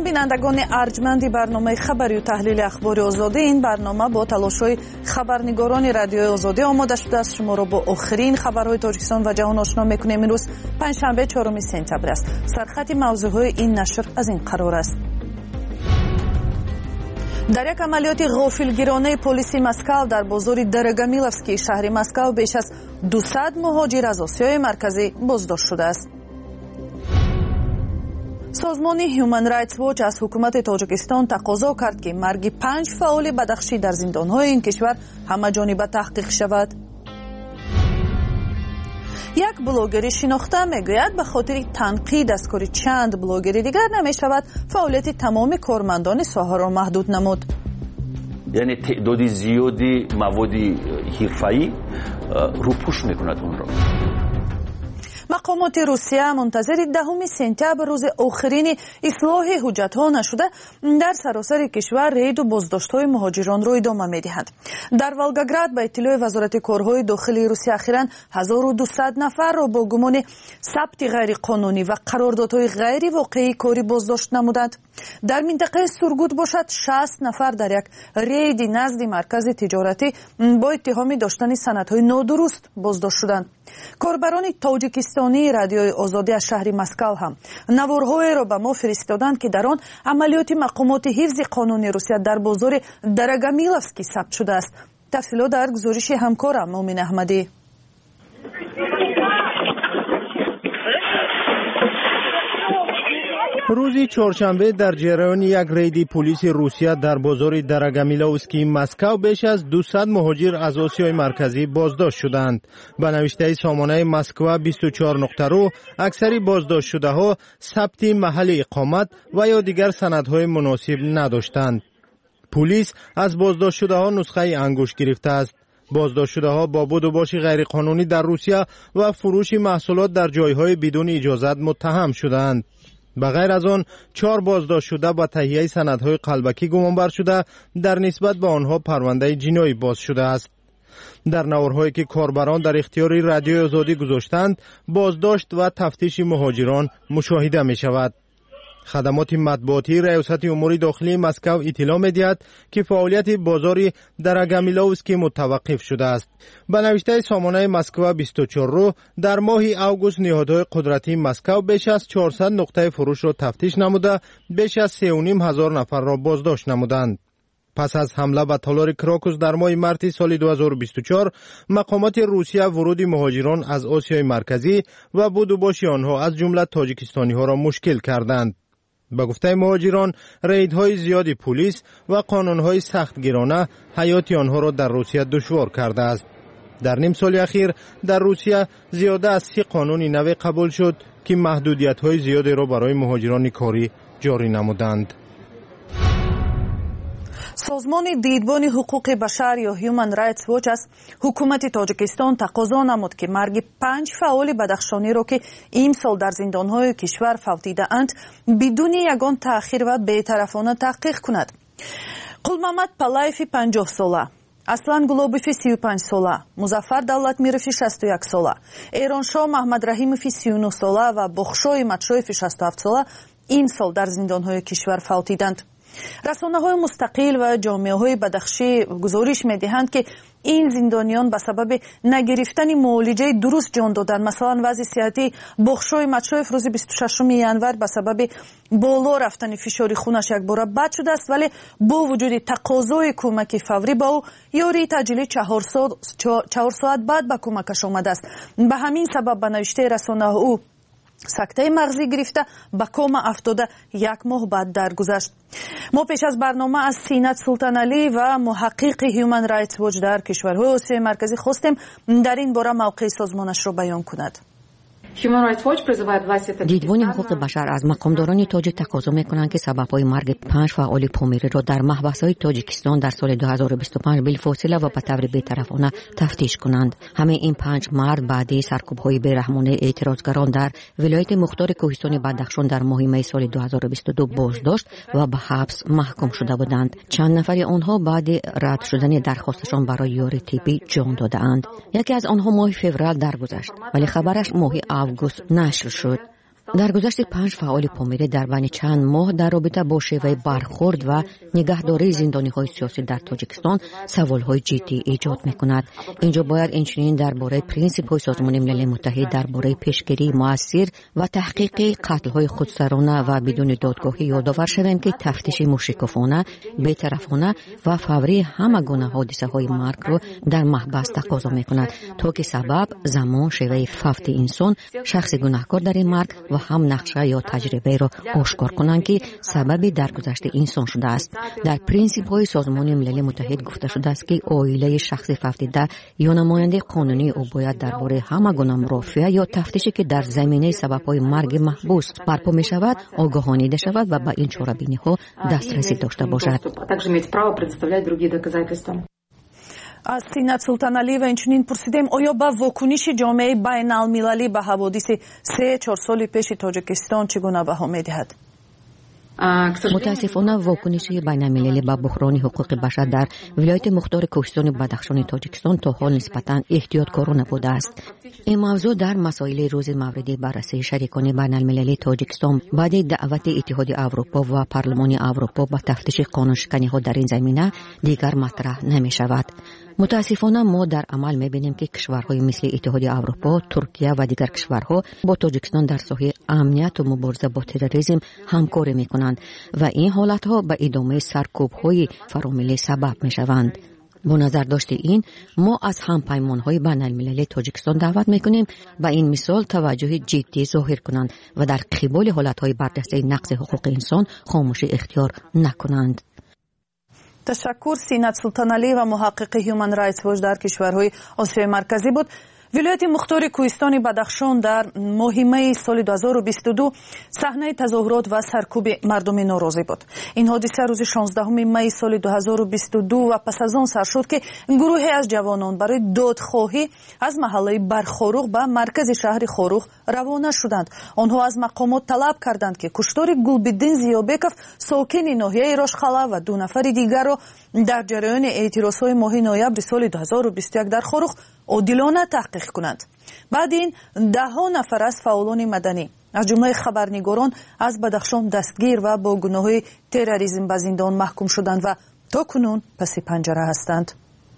بینندگان ارجمند برنامه خبری و تحلیل اخبار آزادی، این برنامه با تلاش‌های خبرنگاران رادیوی آزادی آماده شده است. شما را با آخرین خبرهای تاجیکستان و جهان آشنا می‌کنیم. امروز پنجشنبه 4 سپتامبر است. سرخط موضوعهای این نشر از این قرار است: در یک عملیات غافلگیرانه پلیس مسکو در بازار درگامیلوفسکی شهر مسکو بیش از 200 مهاجر از آسیای مرکزی بازداشت شده است. سازمان هیومن رایتس واچ از حکومت تاجیکستان تقاضا کرد که مرگ 5 فعال بدخشی در زندان‌های این کشور همه‌جانبه تحقیق شود. یک بلاگر شناخته میگوید به خاطر تنقید از کار چند بلاگر دیگر نمی‌شود فعالیت تمام کارمندان ساحه را محدود نمود. یعنی تعداد زیادی مواد حرفه‌ای روپوش می‌کند اون را. مقامات روسیه منتظر 10 سپتامبر روز آخرین اصلاح حجت‌ها نشده در سراسر کشور رید و بازداشت‌های مهاجران را ادامه می‌دهند. در ولگاگراد به اطلاع وزارت کارهای داخلی روسیه اخیراً 1200 نفر را با گمان ثبت غیر قانونی و قراردادهای غیر واقعی کاری بازداشت نمودند. در منطقه سورگوت باشد 60 نفر در یک رید نزد مرکز تجارتی با اتهام داشتن سندهای نادرست بازداشت شدند. کاربران تاجیکستانی رادیوی آزادی از شهر مسکو هم نوارهای را به ما فرستادند که در آن عملیات مقامات حفظ قانون روسیه در بازار درگامیلوفسکی ثبت شده است. تفصیلات در گزارش همکارم مومن احمدی. روزی چهارشنبه در جریان یک رید پلیس روسیه در بازار درگامیلوفسکی مسکو بیش از 200 مهاجر از آسیای مرکزی بازداشت شدند. به نوشته سامانه مسکو 24.ru اکثر بازداشت شده ها ثبت محل اقامت و یا دیگر سندهای مناسب نداشتند. پلیس از بازداشت شده ها نسخه انگشت گرفته است. بازداشت شده ها با بود و باش غیرقانونی در روسیه و فروش محصولات در جایهای بدون اجازت متهم شدند. به غیر از آن 4 بازداشت شده با تهیه سندهای قلبکی گمانبر شده در نسبت به آنها پرونده جنایی باز شده است. در نوارهایی که کاربران در اختیار رادیوی آزادی گذاشتند بازداشت و تفتیش مهاجران مشاهده می شود. خدمات مطبوعاتی ریاست امور داخلی مسکو اطلاع می‌دهد که فعالیت بازار درگامیلوفسکی متوقف شده است. به نوشته سامانه مسکو 24 در ماه اوگوست نهادهای قدرتی مسکو بیش از 400 نقطه فروش را تفتیش نموده بیش از 3,500 نفر را بازداشت نمودند. پس از حمله به تالار کراکوس در ماه مارس سال 2024 مقامات روسیه ورود مهاجران از آسیای مرکزی و بود و باش آنها از جمله تاجیکستانی ها را مشکل کردند. به گفته مهاجران ریدهای زیادی پلیس و قانونهای سخت گیرانه حیات آنها را در روسیه دشوار کرده است. در نیم سال اخیر در روسیه زیاده از 30 قانون نو قبول شد که محدودیت‌های زیادی را برای مهاجران کاری جاری نمودند. سازمان دیدبان حقوق بشر یا هیومن رایتس واچ از حکومت تاجیکستان تقاضا نمود که مرگ 5 فعال بدخشانی را که امسال در زندان‌های کشور فوتیده‌اند بدون یگان تأخیر و بی‌طرفانه تحقیق کند. قولمحمد پالایف 50 ساله، اصلان گلوبوف 35 ساله، مظفر دولتمیرов 61 ساله، ایرانشاه محمد رحیمов 39 ساله و بخشای مچویف 67 ساله امسال در زندان‌های کشور فوتیدند. رسانه‌های مستقل و جامعه‌های بدخشی گزارش می‌دهند که این زندانیان به سبب نگرفتن معالجه درست جان دادند. مثلا وضع صحتی بخشای مچویف روز 26 ژانویه به سبب بالا رفتن فشار خونش یک بار بد شده است، ولی با وجود تقاضای کمک فوری با او یاری تاجیل 4 ساعت بعد به کمکش آمده است. به همین سبب به نوشته رسانه او سکته مغزی گرفته به کما افتاده 1 ماه بعد درگذشت. ما پیش از برنامه از سینت سلطان علی و محقق هیومن رایتس واچ در کشورهای آسیای مرکزی خواستیم در این باره موقع سازمانش را بیان کند. دیدبان حقوق بشر از مقامداران تاجیک تقاضا می‌کنند که سبب‌های مرگ 5 فعال پومیری را در محبس‌های تاجیکستان در سال 2025 بالفاصله و به طور بی‌طرفانه تفتیش کنند. همه این 5 مرد بعد سرکوب‌های بی‌رحمانه اعتراضگران در ولایت مختار کوهستان بدخشان در ماه می سال 2022 بازداشت و به حبس محکوم شده بودند. چند نفر آنها بعد رد شدن درخواستشان برای یاری طبی جان دادند. یکی از آنها ماه فوریه درگذشت ولی خبرش ماه اوگوست نشر شد. در گذشت 5 فعال پومیره در بین چند ماه در رابطه با شیوه برخورد و نگهداری زندانی‌های سیاسی در تاجیکستان سوال‌های جدی ایجاد می‌کند. اینجا باید اینچنین درباره پرینسیپ‌های سازمان ملل متحد درباره پیشگیری مؤثر و تحقیق قتل‌های خودسرانه و بدون دادگاهی یادآور شوند که تفتیش مشرکانه، بی‌طرفانه و فوری همه گونه حادثه‌های مرگ را در محبس تقاضا می‌کند تا که سبب، زمان، شیوه فوت انسان، شخص گناهکار در این مرگ و هم نقشه یا تجربه را آشکار کنند که سبب درگذشت انسان شده است. در پرینسیپ‌های سازمان ملل متحد گفته شده است که عائله شخص فوتیده یا نماینده قانونی او باید درباره همه گونه مرافعه یا تفتیشی که در زمینه سبب‌های مرگ محبوس برپا می‌شود آگاهانیده شود و به این چاره‌بینی‌ها دسترسی داشته باشد. از سینات سلطانعلی و اینچنین پرسیدیم آیا با واکنش جامعه بین‌المللی به حوادث 3-4 سال پیش تاجیکستان چگونه بها می‌دهد؟ متاسفانه واکنش بین‌المللی به بحران حقوق بشر در ولایت مختار کوهستان بدخشان تاجیکستان تا حال نسبتاً احتیاطکارانه بوده است. این موضوع در مسائل روز مورد بررسی شریکان بین‌المللی تاجیکستان بعد دعوت اتحاد اروپا و پارلمان اروپا به تفتیش قانونشکنی‌ها در این زمینه دیگر مطرح نمی‌شود. متاسفانه ما در عمل می‌بینیم که کشورهای مثل اتحاد اروپا، ترکیه و دیگر کشورها با تاجیکستان در ساحه امنیت و مبارزه با تروریسم همکاری می‌کنند و این حالت‌ها به ادامه سرکوب‌های فراملی سبب می‌شوند. با نظر داشته این ما از همپیمان‌های بین‌المللی تاجیکستان دعوت می‌کنیم به این مثال توجه جدی ظاهر کنند و در قبال حالت‌های برجسته نقض حقوق انسان خاموشی اختیار نکنند. تشکر. سینات سلطانعلی و محقق هیومن رایتس واچ در کشورهای آسیای مرکزی بود. ولایت مختار کوهستان بدخشان در ماه می سال 2022 صحنه تظاهرات و سرکوب مردم ناراضی بود. این حادثه روز 16 می سال 2022 و پس از آن سر شد که گروهی از جوانان برای دادخواهی از محله برخاروق به مرکز شهر خاروق روانه شدند. آنها از مقامات طلب کردند که کشتار گلبدین زیابکов ساکن ناحیه راشخالا و 2 نفر دیگر را در جریان اعتراضهای ماه نوامبر سال 2021 در خاروق عادلانه تحقیق کنند. بعد این 10 نفر از فعالان مدنی از جمله خبرنگاران از بدخشان دستگیر و با گناه تروریسم به زندان محکوم شدند و تا کنون پس پنجره هستند.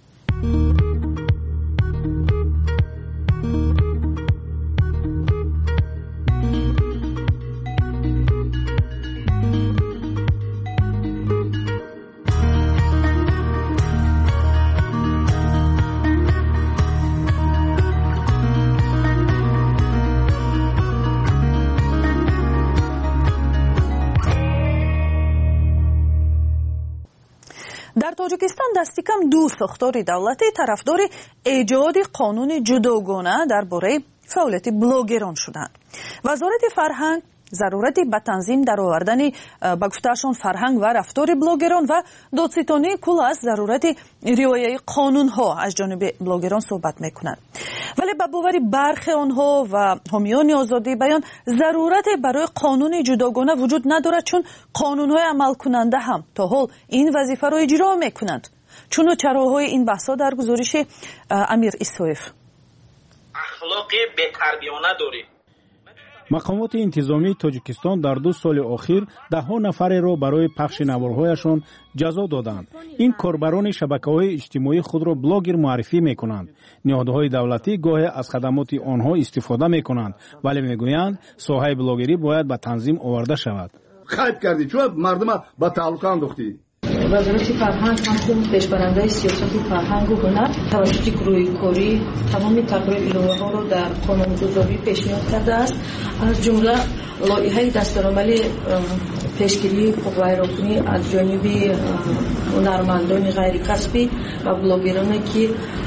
در تاجیکستان دستی کم 2 ساختار دولتی طرفدار ایجاد قانون جداگانه درباره فعالیت بلاگران شدند. وزارت فرهنگ ضرورت به تنظیم در آوردن به گفتهشان فرهنگ و رفتار بلاگران و دادستانی کل از ضرورت رعایت قانون ها از جانب بلاگران صحبت میکنند. ولی به باور برخی آنها و حامیان آزادی بیان ضرورت برای قانون جداگانه وجود ندارد، چون قانون های عمل کننده هم تا حال این وظیفه را اجرا میکنند. چون چراهای این بحثا در گزارش امیر ایسویف. اخلاق بی‌تربیانه داریم. مقامات انتظامی تاجیکستان در 2 سال اخیر 10 نفر را برای پخش نوارهایشان جزا دادند. این کاربران شبکه‌های اجتماعی خود را بلاگر معرفی می‌کنند. نهادهای دولتی گاهی از خدمات آنها استفاده می‌کنند، ولی می‌گویند ساحه بلاگری باید به تنظیم آورده شود. خیلی کردی چون مردم با تعلق انداختی. وزارت فرهنگ هم پیشبرنده سیاست فرهنگ و هنر توسط گروه کاری تمام تغییر الهه‌ها را در قانون‌گذاری پیشنهاد کرده است. از جمله لایحه دستورالعمل پیشگیری حقوق ویراکنی از جانب هنرمندان غیر کسبی و بلاگرانی که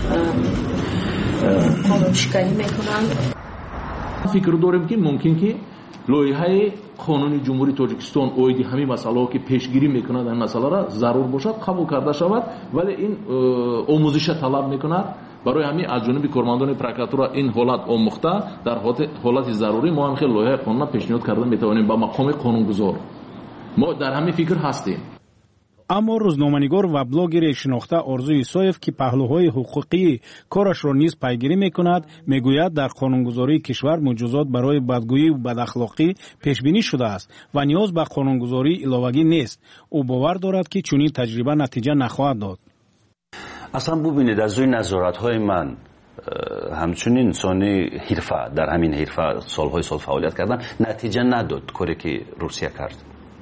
قانون‌شکنی می‌کنند. فکر داریم که ممکن که لایحه قانون جمهوری تاجیکستان اویدی همین مسائلی که پیشگیری میکنه در مسئله را ضرور باشد قبول کرده شود، ولی این آموزش طلب میکند. برای همین از جانب کارمندان پروکراتورا این حالت آموخته در حالت ضروری ما هم خیلی لایحه قانون پیشنهاد کرده میتوانیم با مقام قانونگذار. ما در همین فکر هستیم. اما روزنامه‌نگار و بلاگر شناخته آرزو ایسایف که پهلوهای حقوقی کارش را نیز پیگیری میکند میگوید در قانونگذاری کشور مجازات برای بدگویی و بداخلاقی پیش بینی شده است و نیاز به قانونگذاری علاوه‌ای نیست. او باور دارد که چنین تجربه نتیجه نخواهد داد. اصلا ببینید از روی نظارت‌های من همچنین انسانی حرفه در همین حرفه سال فعالیت کردن نتیجه نداد کاری که روسیه کرد.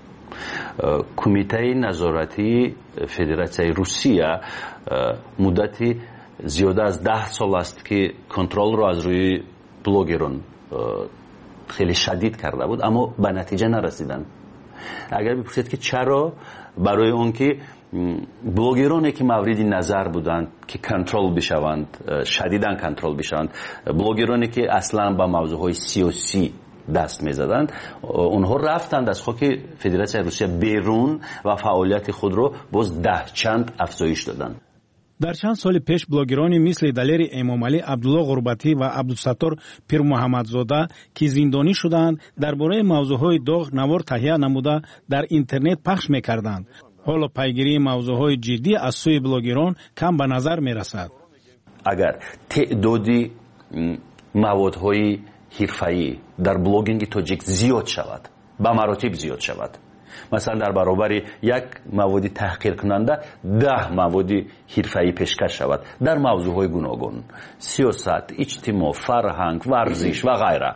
کمیته نظارتی فدراسیای روسیه مدتی زیاده از 10 سال است که کنترل را از روی بلاگران خیلی شدید کرده بود اما به نتیجه نرسیدند. اگر بپرسید که چرا، برای اون که بلاگرانی که مورد نظر بودند که کنترل بشوند، شدیداً کنترل بشوند، بلاگرانی که اصلا با موضوعهای سیاسی دست می‌زدند، اونها رفتند از خاک فدراسیای روسیه بیرون و فعالیت خود را باز 10 چند افزایش دادند. در چند سال پیش بلاگرانی مثل دلیر امامعلی، عبدالله غربتی و عبدالستار پیر محمدزاده که زندانی شدند درباره موضوعهای داغ نوار تهیه نموده در اینترنت پخش می‌کردند. حالا پیگیری موضوعهای جدی از سوی بلاگران کم به نظر می‌رسد. اگر تعدادی موادهای حرفه‌ای در بلاگینگ تاجیک زیاد شود، به مراتب زیاد شود، مثلا در برابر یک مواد تحقیر کننده 10 مواد حرفه‌ای پیشکش شود در موضوعهای گوناگون، سیاست، اجتماع، فرهنگ، ورزش و غیره،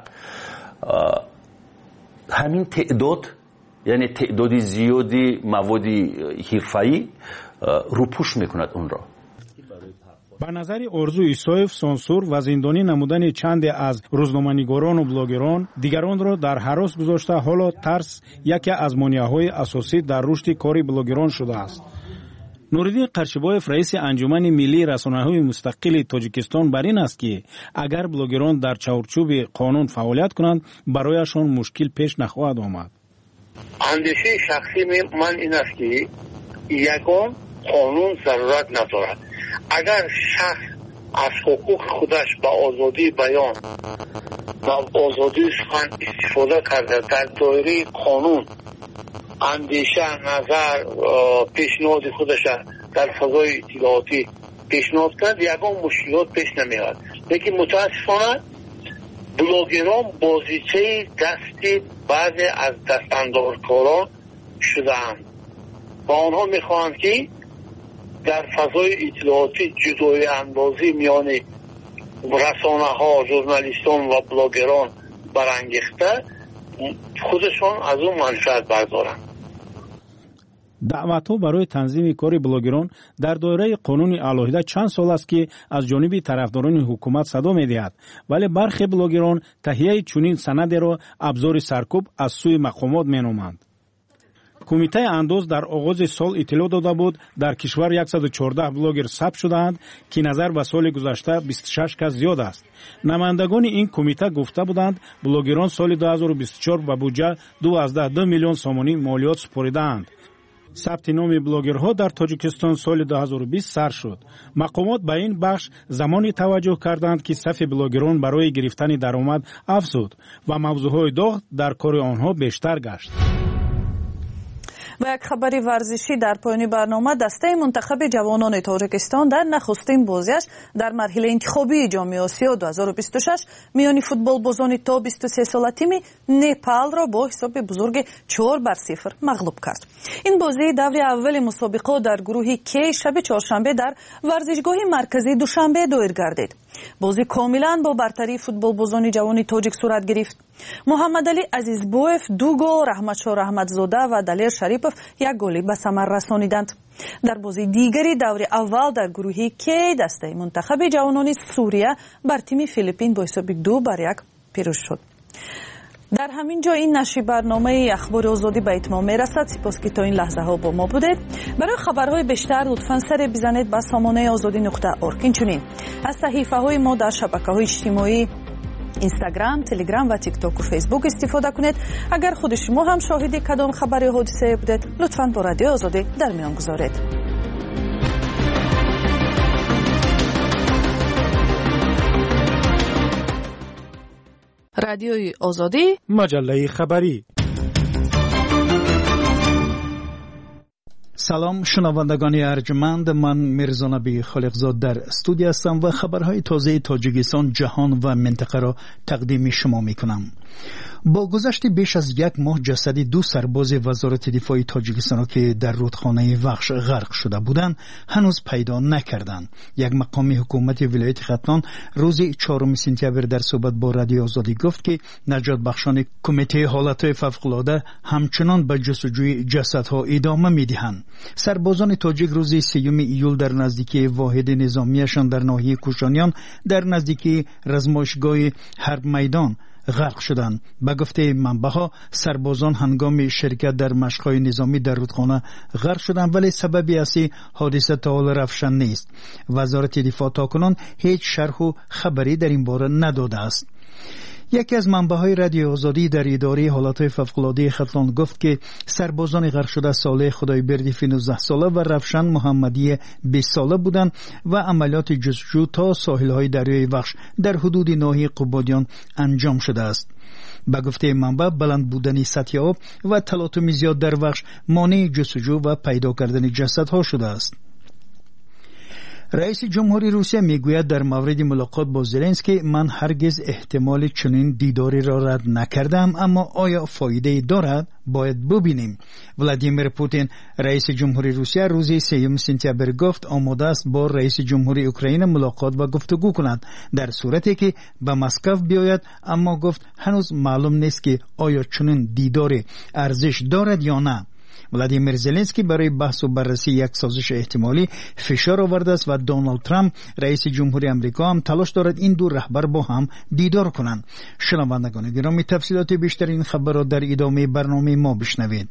همین تعداد، یعنی تعدادی زیادی مواد حرفه‌ای روپوش میکند اون را. به نظر آرزو ایسایف سانسور و زندانی نمودن چند از روزنامه‌نگاران و بلاگران دیگران را در هراس گذاشته حالا ترس یکی از مانع‌های اساسی در رشد کار بلاگران شده است. نورالدین قرچبایف رئیس انجمن ملی رسانه‌های مستقل تاجیکستان بر این است که اگر بلاگران در چارچوب قانون فعالیت کنند برایشان مشکل پیش نخواهد آمد. اندیشه شخصی من این است که یگان قانون ضرورت ندارد. اگر شخص از حقوق خودش به آزادی بیان و آزادی سخن استفاده کرده در دایره قانون اندیشه، نظر، پیشنهاد خودش در فضای اطلاعاتی پیشنهاد کرد، یگان مشکلات پیش نمیاد. لیکن متاسفانه بلاگران بازیچه دستی بعضی از دستاندارکاران شدند و آنها میخواهند که در فضای اطلاعاتی جدایی اندازی میان رسانه ها، ژورنالیستان و بلاگران برانگیخته خودشان از اون منفعت بردارند. دعوت‌ها برای تنظیم کار بلاگران در دایره قانون علیحده چند سال است که از جانب طرفداران حکومت صدا می‌دهد، ولی برخی بلاگران تهیه چنین سند را ابزار سرکوب از سوی مقامات می‌نامند. کمیته انداز در آغاز سال اطلاع داده بود در کشور 114 بلاگر ثبت شدند که نظر به سال گذشته 26 کس زیاد است. نمایندگان این کمیته گفته بودند بلاگران سال 2024 به بودجه 2.2 میلیون سامانی مالیات سپردند. ثبت نام بلاگرها در تاجیکستان سال 2020 سر شد. مقامات به این بخش زمانی توجه کردند که صف بلاگران برای گرفتن درآمد افزود و موضوعهای داغ در کار آنها بیشتر گشت. و یک خبری ورزشی در پایان برنامه، دسته منتخب جوانان تاجیکستان در نخستین بازیش در مرحله انتخابی جام آسیا 2026 میان فوتبال بازان تا 23 ساله تیم نپال را با حساب بزرگ 4-0 مغلوب کرد. این بازی دور اول مسابقه در گروه کی شب چهارشنبه در ورزشگاه مرکزی دوشنبه دایر گردید. بازی کاملا با برتری فوتبال بازان جوان تاجیک صورت گرفت. محمد علی عزیزبویف 2 گل، رحمتشاه رحمتزاده و دلیر شریپов 1 گل به ثمر رسانیدند. در بازی دیگری دور اول در گروه کی دسته منتخب جوانان سوریه بر تیم فیلیپین با حساب 2-1 پیروز شد. در همین جا این نشر برنامه اخبار آزادی به اتمام میرسد. سپاس که تا این لحظه ها با ما بودید. برای خبرهای بیشتر لطفاً سر بزنید به سامانه azadi.org. اینچنین از صحیفه های ما در شبکه‌های اجتماعی اینستاگرام، تلگرام و تیک تاک و فیسبوک استفاده کنید. اگر خود شما هم شاهد کدام خبر حادثه بودید لطفاً با رادیو آزادی در میان گذارید. رادیوی آزادی، مجله خبری. سلام شنوندگان ارجمند، من میرزا نبی خالقزاد در استودیو هستم و خبرهای تازه تاجیکستان، جهان و منطقه را تقدیم شما میکنم. با گذشت بیش از یک ماه جسد دو سرباز وزارت دفاع تاجیکستان که در رودخانه وخش غرق شده بودند هنوز پیدا نکردند. یک مقام حکومت ولایت ختلان روز 4 سپتامبر در صحبت با رادیو آزادی گفت که نجات بخشان کمیته حالات فوق‌العاده همچنان به جستجوی جسدها ادامه میدهند. سربازان تاجیک روز 3 ایول در نزدیکی واحد نظامیشان در ناحیه کوشانیان در نزدیکی رزمایشگاه حرب میدان غرق شدند. به گفته منبع‌ها سربازان هنگام شرکت در مشق‌های نظامی در رودخانه غرق شدند، ولی سببی اصلی حادثه تا حال روشن نیست. وزارت دفاع تاکنون هیچ شرح و خبری در این باره نداده است. یکی از منبع‌های رادیو آزادی در اداره حالات فوق‌العاده ختلان گفت که سربازان غرق شده صالح خدایبردی 19 ساله و روشن محمدی 20 ساله بودند و عملیات جستجو تا ساحل‌های دریای وخش در حدود ناحیه قبادیان انجام شده است. به گفته منبع بلند بودن سطح آب و تلاطم زیاد در وخش مانع جستجو و پیدا کردن جسدها شده است. رئیس جمهوری روسیه میگوید در مورد ملاقات با زلنسکی من هرگز احتمال چنین دیداری را رد نکردم، اما آیا فایده دارد؟ باید ببینیم. ولادیمیر پوتین رئیس جمهوری روسیه روز 3 سپتامبر گفت آماده است با رئیس جمهوری اوکراین ملاقات و گفتگو کند در صورتی که به مسکو بیاید، اما گفت هنوز معلوم نیست که آیا چنین دیداری ارزش دارد یا نه. ولادیمیر زلنسکی برای بحث و بررسی یک سازش احتمالی فشار آورده است و دونالد ترامپ رئیس جمهوری آمریکا هم تلاش دارد این دو رهبر با هم دیدار کنند. شنوندگان گرامی، تفصیلات بیشتر این خبر را در ادامه برنامه ما بشنوید.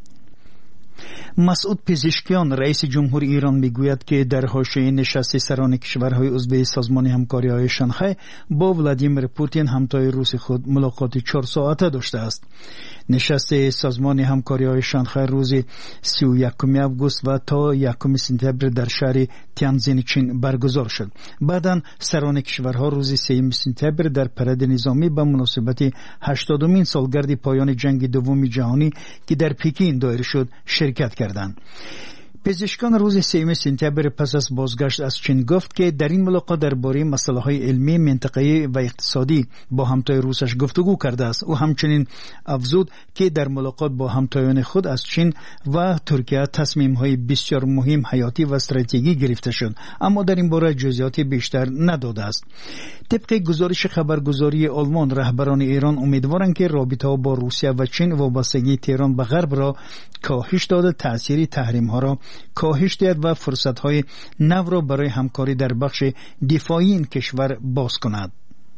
مسعود پزشکیان رئیس جمهوری ایران میگوید که در حاشیه نشست سران کشورهای عضو سازمان همکاری‌های شانگهای با ولادیمیر پوتین همتای روس خود ملاقات 4 ساعته داشته است. نشست سازمان همکاری‌های شانگهای روز 31 آگوست و تا 1 سپتامبر در شهر تیانجین چین برگزار شد. بعداً سران کشورها روز 3 سپتامبر در پرد نظامی به مناسبت 80مین سالگرد پایان جنگ دوم جهانی که در پکین دایر شد شرکت کردند. پزشکان روز 3 سپتامبر پس از بازگشت از چین گفت که در این ملاقات درباره مسائل علمی، منطقه‌ای و اقتصادی با همتای روسش گفتگو کرده است. او همچنین افزود که در ملاقات با همتایان خود از چین و ترکیه تصمیم‌های بسیار مهم، حیاتی و استراتژیکی گرفته شد، اما در این باره جزئیات بیشتر نداده است. طبق گزارش خبرگزاری آلمان، رهبران ایران امیدوارند که رابطه‌ها با روسیه و چین وابستگی تهران به غرب را کاهش داده، تأثیر تحریم‌ها را کاهش دهد و فرصت‌های نو را برای همکاری در بخش دفاعی این کشور باز کند.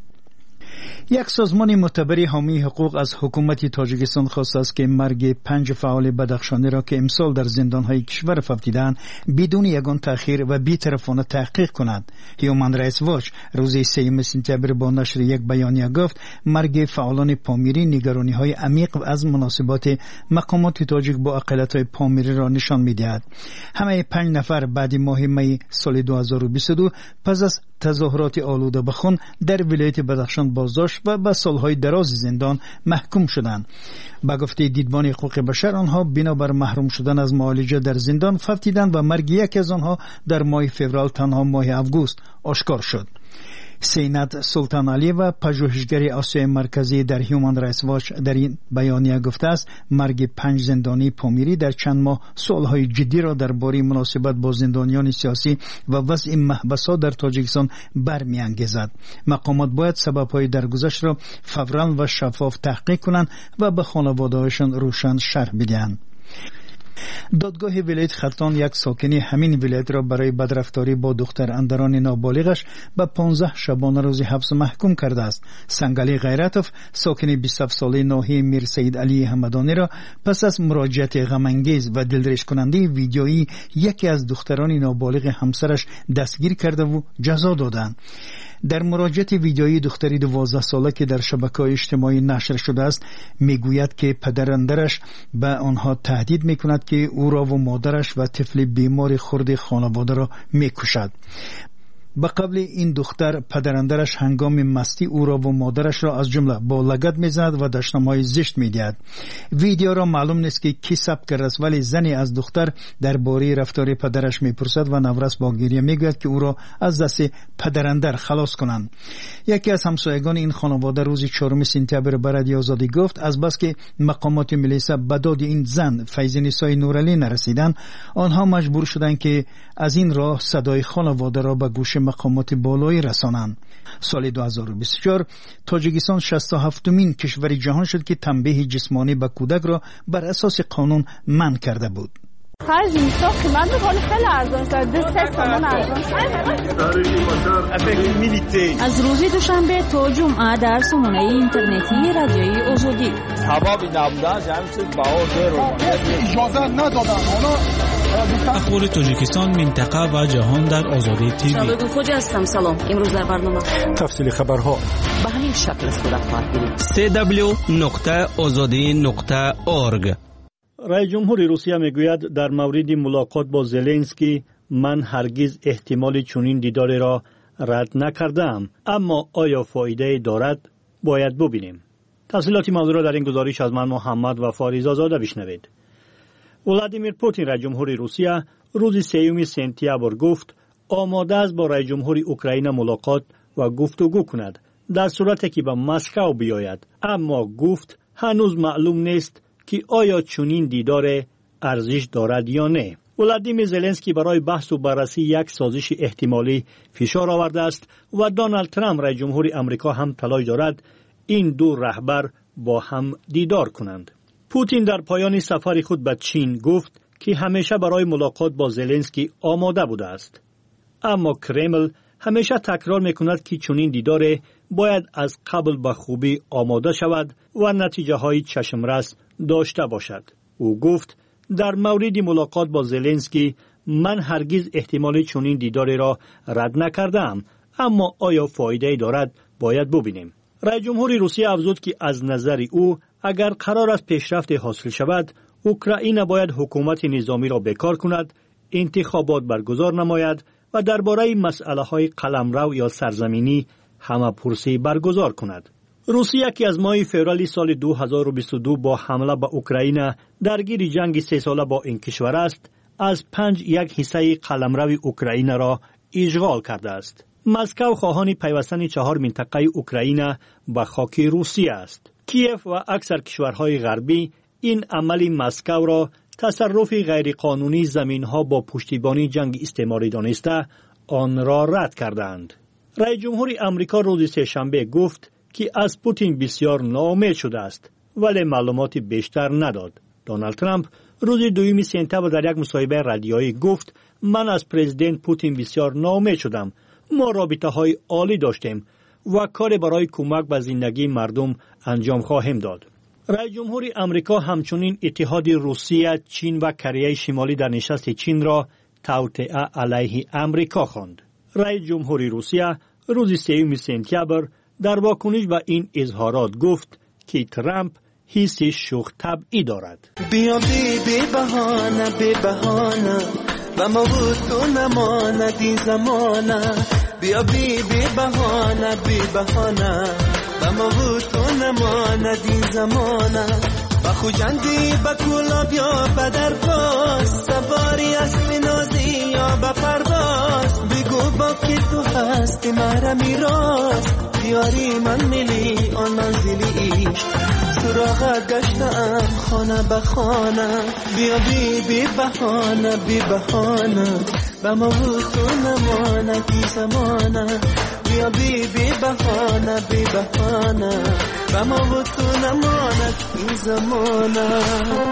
یک سازمان معتبر حامی حقوق از حکومت تاجیکستان خواسته است که مرگ 5 فعال بدخشانی را که امسال در زندان‌های کشور فوتیدند بدون یگان تأخیر و بی‌طرفانه تحقیق کند. هیومن رایتس واچ روز 3 سپتامبر با نشر یک بیانیه گفت مرگ فعالان پامیری نگرانی‌های عمیق از مناسبات مقامات تاجیک با اقلیت‌های پامیری را نشان می‌دهد. همه 5 نفر بعد ماه می سال 2022 پس از تظاهرات آلوده به خون در ولایت بدخشان بازداشت و به سالهای دراز زندان محکوم شدند. به گفته دیدبان حقوق بشر آنها بنابر محروم شدن از معالجه در زندان فوتیدند و مرگ یکی از آنها در ماه فوریه تنها ماه آگوست آشکار شد. سینات سلطان علی و پژوهشگر آسیای مرکزی در هیومن رایتس واچ در این بیانیه گفته است مرگ 5 زندانی پامیری در چند ماه سوالهای جدی را درباره مناسبت با زندانیان سیاسی و وضع محبس‌ها در تاجیکستان برمی‌انگیزد. مقامات باید سبب‌های درگذشت را فوراً و شفاف تحقیق کنند و به خانواده‌هایشان روشن شرح بدهند. دادگاه ولایت ختلان یک ساکن همین ولایت را برای بدرفتاری با دختر اندران نابالغش به 15 شبانه روز حبس محکوم کرده است. سنگالی غیرتوف ساکن 27 ساله ناحیه میر سید علی همدانی را پس از مراجعت غم‌انگیز و دلدرش کننده ویدیویی یکی از دختران نابالغ همسرش دستگیر کرده و جزا دادند. در مراجعت ویدیویی دختری 12 ساله که در شبکه‌های اجتماعی نشر شده است میگوید که پدراندرش به آنها تهدید میکند که او را و مادرش و طفل بیمار خرد خانواده را میکشد. به قبل این دختر پدراندرش هنگام مستی او را و مادرش را از جمله با لگد میزند و دشنام‌های زشت میدهد. ویدیو را معلوم نیست که کی ثبت کرده است، ولی زنی از دختر درباره رفتار پدرش میپرسد و نورس با گریه میگوید که او را از دست پدراندر خلاص کنند. یکی از همسایگان این خانواده روز 4 سپتامبر به رادیو آزادی گفت از بس که مقامات ملیسا به داد این زن فیض‌نسای نورعلی نرسیدند، آنها مجبور شدند که از این راه صدای خانواده را به گوش مقامات بالایی رسانند. سال 2024 تاجیکستان 67مین کشور جهان شد که تنبیه جسمانی به کودک را بر اساس قانون منع کرده بود. خرج میساخت که من بخوام خیلی ارزان شد، 3 تومان ارزان شد. از روز دوشنبه تا جمعه در سامانه اینترنتی رادیوی آزادی سبب نبودن جمعیت باور رو اجازه ندادن. اخبار تاجیکستان، منطقه و جهان در آزادی تیوی. شبکه خوجا هستم. سلام. امروز در برنامه تفصیل خبرها به همین شکل صورت خواهد گرفت. www.azadi.org. رئیس جمهور روسیه میگوید در مورد ملاقات با زلنسکی من هرگز احتمال چنین دیداری را رد نکردم، اما آیا فایده دارد باید ببینیم. تفصیلات موضوع را در این گزارش از من محمد و فاریزا زاده بشنوید. ولادیمیر پوتین رئیس جمهور روسیه روز 3 سپتامبر گفت آماده است با رئیس جمهور اوکراین ملاقات و گفتگو کند در صورتی که به مسکو بیاید، اما گفت هنوز معلوم نیست که آیا چنین دیدار ارزش دارد یا نه. ولادیمیر زلنسکی برای بحث و بررسی یک سازش احتمالی فشار آورده است و دونالد ترامپ رئیس جمهور آمریکا هم تلاش دارد این دو رهبر با هم دیدار کنند. پوتین در پایان سفر خود به چین گفت که همیشه برای ملاقات با زلنسکی آماده بوده است، اما کرمل همیشه تکرار میکند که چنین دیدار باید از قبل به خوبی آماده شود و نتیجه های چشمرس داشته باشد. او گفت در مورد ملاقات با زلنسکی من هرگز احتمال چنین دیداری را رد نکردم، اما آیا فایده دارد باید ببینیم. رئیس جمهور روسیه افزود که از نظر او اگر قرار است پیشرفت حاصل شود، اوکراین باید حکومت نظامی را بکار کند، انتخابات برگزار نماید و درباره مسئله های قلمرو یا سرزمینی همه‌پرسی برگزار کند. روسیه که از ماه فوریه سال 2022 با حمله به اوکراین درگیر جنگ 3 ساله با این کشور است، از 1/5 حصه قلمرو اوکراین را اشغال کرده است. مسکو خواهان پیوستن 4 منطقه اوکراین به خاک روسیه است. کیف و اکثر کشورهای غربی این عمل مسکو را تصرف غیرقانونی زمینها با پشتیبانی جنگ استعماری دانسته آن را رد کردند. رئیس جمهور آمریکا روز سه‌شنبه گفت که از پوتین بسیار ناامید شده است، ولی معلومات بیشتر نداد. دونالد ترامپ روز 2 سپتامبر در یک مصاحبه رادیویی گفت من از پرزیدنت پوتین بسیار ناامید شدم. ما رابطه‌های عالی داشتیم و کار برای کمک به زندگی مردم انجام خواهیم داد. رئیس جمهور آمریکا همچنین اتحاد روسیه، چین و کره شمالی در نشست چین را توطئه علیه آمریکا خواند. رئیس جمهور روسیه روز 3 سپتامبر در واکنش به این اظهارات گفت که ترامپ حس شوخ طبعی دارد. بیا بی بهانه و ما بود تو نماند این زمانه. بیا بی بهانه و ما بود تو نماند این زمانه. با خوجندی با کولا بیا بدر باز، سواری اسب نازی یا با پرواز. بگو با کی تو هستی مرا میراز، بیاری من میلی آن منزلی ایش. سراغت گشتم خانه به خانه. بیا بی بهانه و ما بود تو نماند این زمانه. بیا بی بهانه و ما بود تو نماند این زمانه.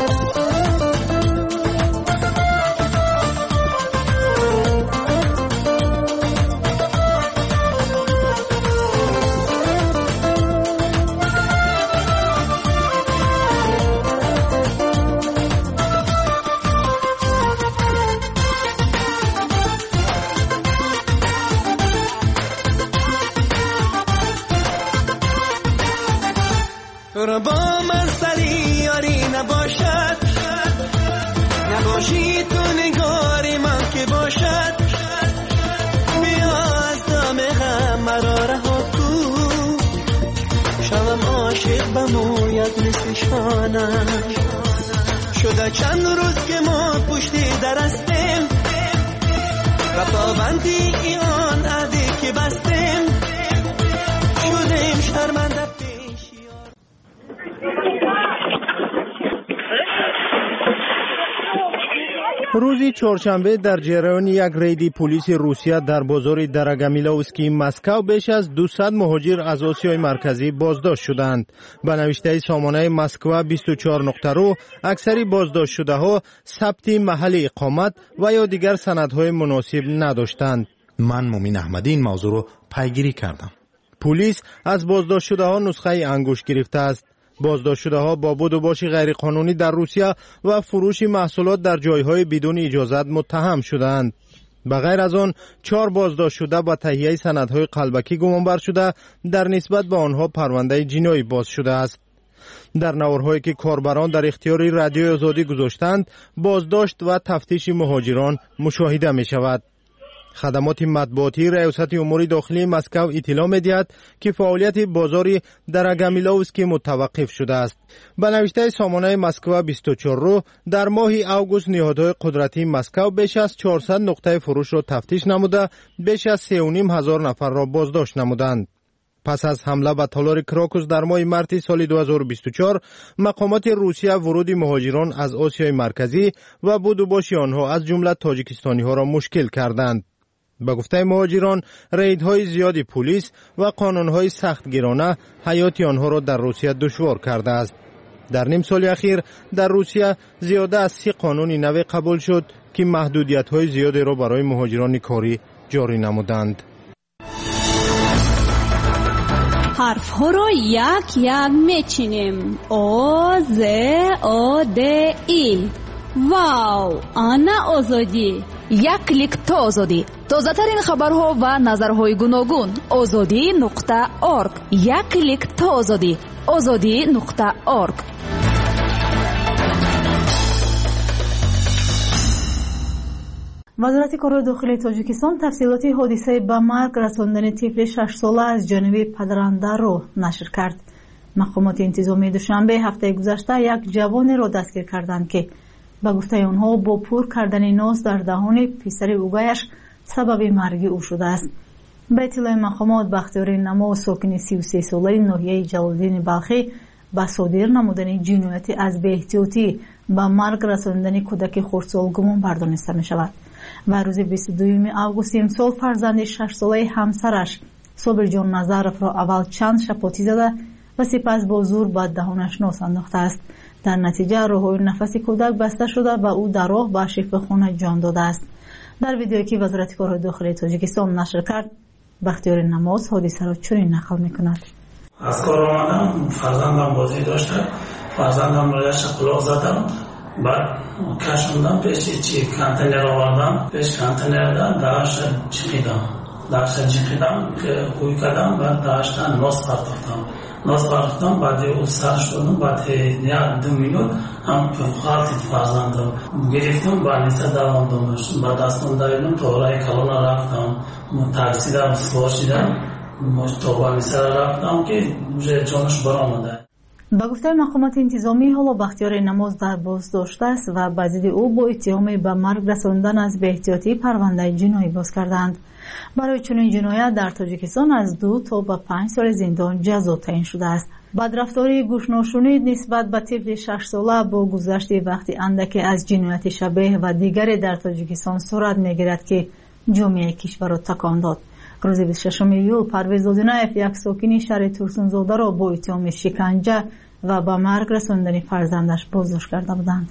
تو با من سری یاری نباشد، نباشی تو نگاری من که باشد. بیا از بموید مثل شانه شده چند روز که ما پشتی درستیم و پابندی ایان عهدی که بستیم شدیم شرمنده پیش روزی چهارشنبه در جریان یک ریدی پلیس روسیه در بازار درگامیلوسکی مسکو بیش از 200 مهاجر از آسیای مرکزی بازداشت شدند. به نوشته سامانه مسکو 24.ru اکثری بازداشت شده ها ثبت محل اقامت و یا دیگر سندهای مناسب نداشتند. من مومین احمدی این موضوع رو پیگیری کردم. پلیس از بازداشت شده ها نسخه انگشت گرفته است. بازداشت شده ها با بود و باش غیرقانونی در روسیه و فروش محصولات در جایهای بدون اجازت متهم شدند. به غیر از آن 4 بازداشت شده با تهیه سندهای قلبکی گمانبر شده در نسبت به آنها پرونده جنایی باز شده است. در نوارهایی که کاربران در اختیار رادیو آزادی گذاشتند بازداشت و تفتیش مهاجران مشاهده می شود. خدمات مطبوعاتی ریاست امور داخلی مسکو اطلاع می‌دهد که فعالیت بازار درگامیلوسکی متوقف شده است. به نوشته سامانه مسکو 24 در ماه اوگوست نهادهای قدرتی مسکو بیش از 400 نقطه فروش را تفتیش نموده بیش از 3,500 نفر را بازداشت نمودند. پس از حمله به تالار کراکوس در ماه مارس سال 2024 مقامات روسیه ورود مهاجران از آسیای مرکزی و بود و باش آنها از جمله تاجیکستانی ها را مشکل کردند. به گفته مهاجران ریدهای زیادی پلیس و قانونهای سخت گیرانه حیات آنها را در روسیه دشوار کرده است. در نیم سال اخیر در روسیه زیاده از 30 قانون نو قبول شد که محدودیت‌های زیادی را برای مهاجران کاری جاری نمودند. حرف‌ها را یک یک میچینیم. او ز او د ای. واو، آنا آزادی. یک کلیک تا آزادی. تازه‌ترین خبرها و نظرهای گوناگون. azadi.org. یک کلیک تا آزادی. azadi.org. وزارت کار داخلی تاجیکستان تفصیلات حادثه به مرگ رساندن طفل 6 ساله از جانب پدرنده را نشر کرد. مقامات انتظامی دوشنبه هفته گذشته یک جوان را دستگیر کردند که به گفته آنها با پر کردن ناز در دهان پسر اوگایش سبب مرگ او شده است. به اطلاع مقامات بختیار نما ساکن 33 ساله ناحیه جلال‌الدین بلخی با صادر نمودن جنایت از بی احتیاطی به مرگ رساندن کودک خردسال گمان بردانسته می شود و روز 22 اوگوست امسال فرزند 6 ساله همسرش صابر جان نظرف را اول چند شپاتی زده و سپس با زور به دهانش ناز انداخته است. در نتیجه راههای نفس کودک بسته شده و او در راه به شفاخانه جان داده است. در ویدیویی که وزارت کار داخلی تاجیکستان نشر کرد بختیار نماز حادثه را چنین نقل می‌کند. از کار آمدم، فرزندم بازی داشته، فرزندم را شقلاق زدم، بعد کشوندم پیش کانتینر آوردم، پیش کانتینر درش چیخیدم که خوی کردم، بعد درشتن ناز پرداختم، بعد او سرش دادم، بعد یک 2 مینوت هم خالت فرزندم گرفتم، بعد نیسته دوام داشتم، بعد دستم دویدم تا رای کلان رفتم، تاکسی دارم سوار شدم، تا با نیسته رفتم که جانش برآمده. به گفته مقامات انتظامی حالا بختیار نماز در بازداشت است و به ضد او با اتهام به مرگ رساندن از بی‌احتیاطی پرونده جنایی باز کردند. برای چنین جنایت در تاجیکستان از 2 تا به 5 سال زندان جزا تعیین شده است. بدرفتاری گوش‌ناشنی نسبت به طفل 6 ساله با گذشت وقتی اندکی از جنایت شبیه و دیگری در تاجیکستان صورت می‌گیرد که جامعه کشور را تکان داد. روز 26 ایول پرویز دادنایف یک ساکن شهر ترسونزاده را با اتهام شکنجه و به مرگ رساندن فرزندش بازداشت کرده بودند.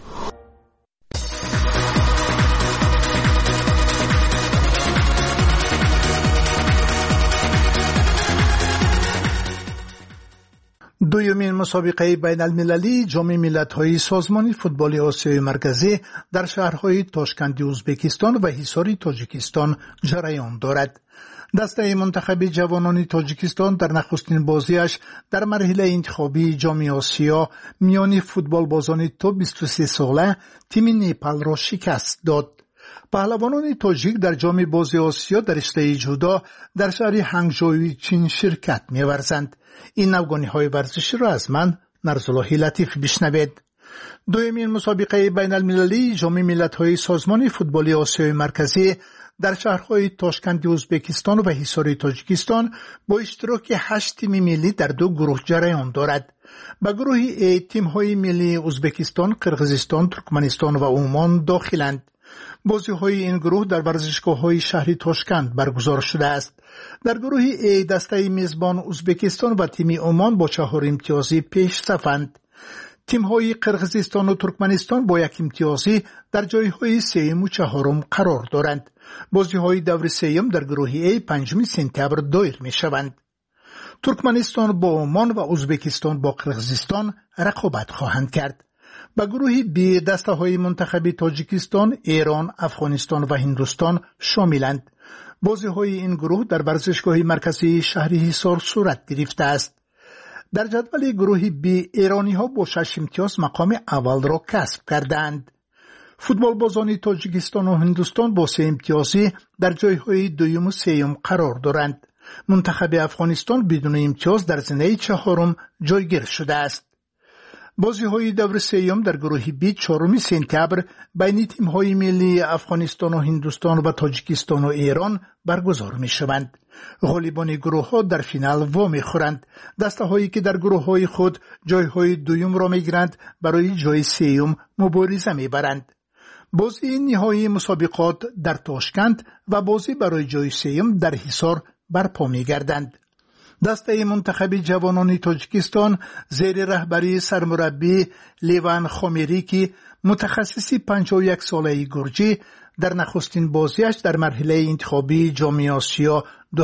دومین مسابقه بین المللی جام ملت‌های سازمان فوتبال آسیای مرکزی در شهرهای تاشکند ازبکستان و حصار تاجیکستان جریان دارد. دسته منتخب جوانان تاجیکستان در نخستین بازیش در مرحله انتخابی جام آسیا میان فوتبال بازان تا 23 ساله تیم نیپال را شکست داد. پهلوانان تاجیک در جام بازی آسیا در رشته جودو در شهر هنگژوی چین شرکت می‌ورزند. این نوگانی‌های ورزشی را از من نرزالله لطیف بشنوید. دومین مسابقه بین المللی جام ملت‌های سازمان فوتبال آسیای مرکزی در شهرهای تاشکند ازبکستان و حصار تاجیکستان با اشتراک 8 تیم ملی در 2 گروه جریان دارد. به گروه A تیم‌های ملی ازبکستان، قرقیزستان، ترکمنستان و عمان داخلند. بازی‌های این گروه در ورزشگاه‌های شهر تاشکند برگزار شده است. در گروه A دسته میزبان ازبکستان و تیم عمان با 4 امتیازی پیش صفند. تیم‌های قرقیزستان و ترکمنستان با 1 امتیازی در جایهای 3 و 4 قرار دارند. بازی‌های دور سوم در گروه A 5 سپتامبر دایر می‌شوند. ترکمنستان با عمان و ازبکستان با قرقیزستان رقابت خواهند کرد. به گروه B دسته‌های منتخب تاجیکستان، ایران، افغانستان و هندوستان شاملند. بازی‌های این گروه در ورزشگاه مرکزی شهر حصار صورت گرفته است. در جدول گروه B ایرانی‌ها با 6 امتیاز مقام اول را کسب کردند. فوتبال بازان تاجیکستان و هندوستان با 3 امتیازی در جایهای 2 و 3 قرار دارند. منتخب افغانستان بدون امتیاز در زمره 4 جایگیر شده است. بازی‌های دور سوم در گروه B 4 سپتامبر بین تیم‌های ملی افغانستان و هندوستان و تاجیکستان و ایران برگزار می‌شوند. غالبان گروه‌ها در فینال وا می‌خورند. دسته‌هایی که در گروه‌های خود جایهای دوم را می‌گیرند برای جای سوم مبارزه می‌برند. بازی نهایی مسابقات در تاشکند و بازی برای جای سوم در حصار برپا می‌گردند. دسته منتخب جوانان تاجیکستان زیر رهبری سرمربی لیوان خامیریکی متخصص 51 ساله گرجی در نخستین بازیش در مرحله انتخابی جام آسیا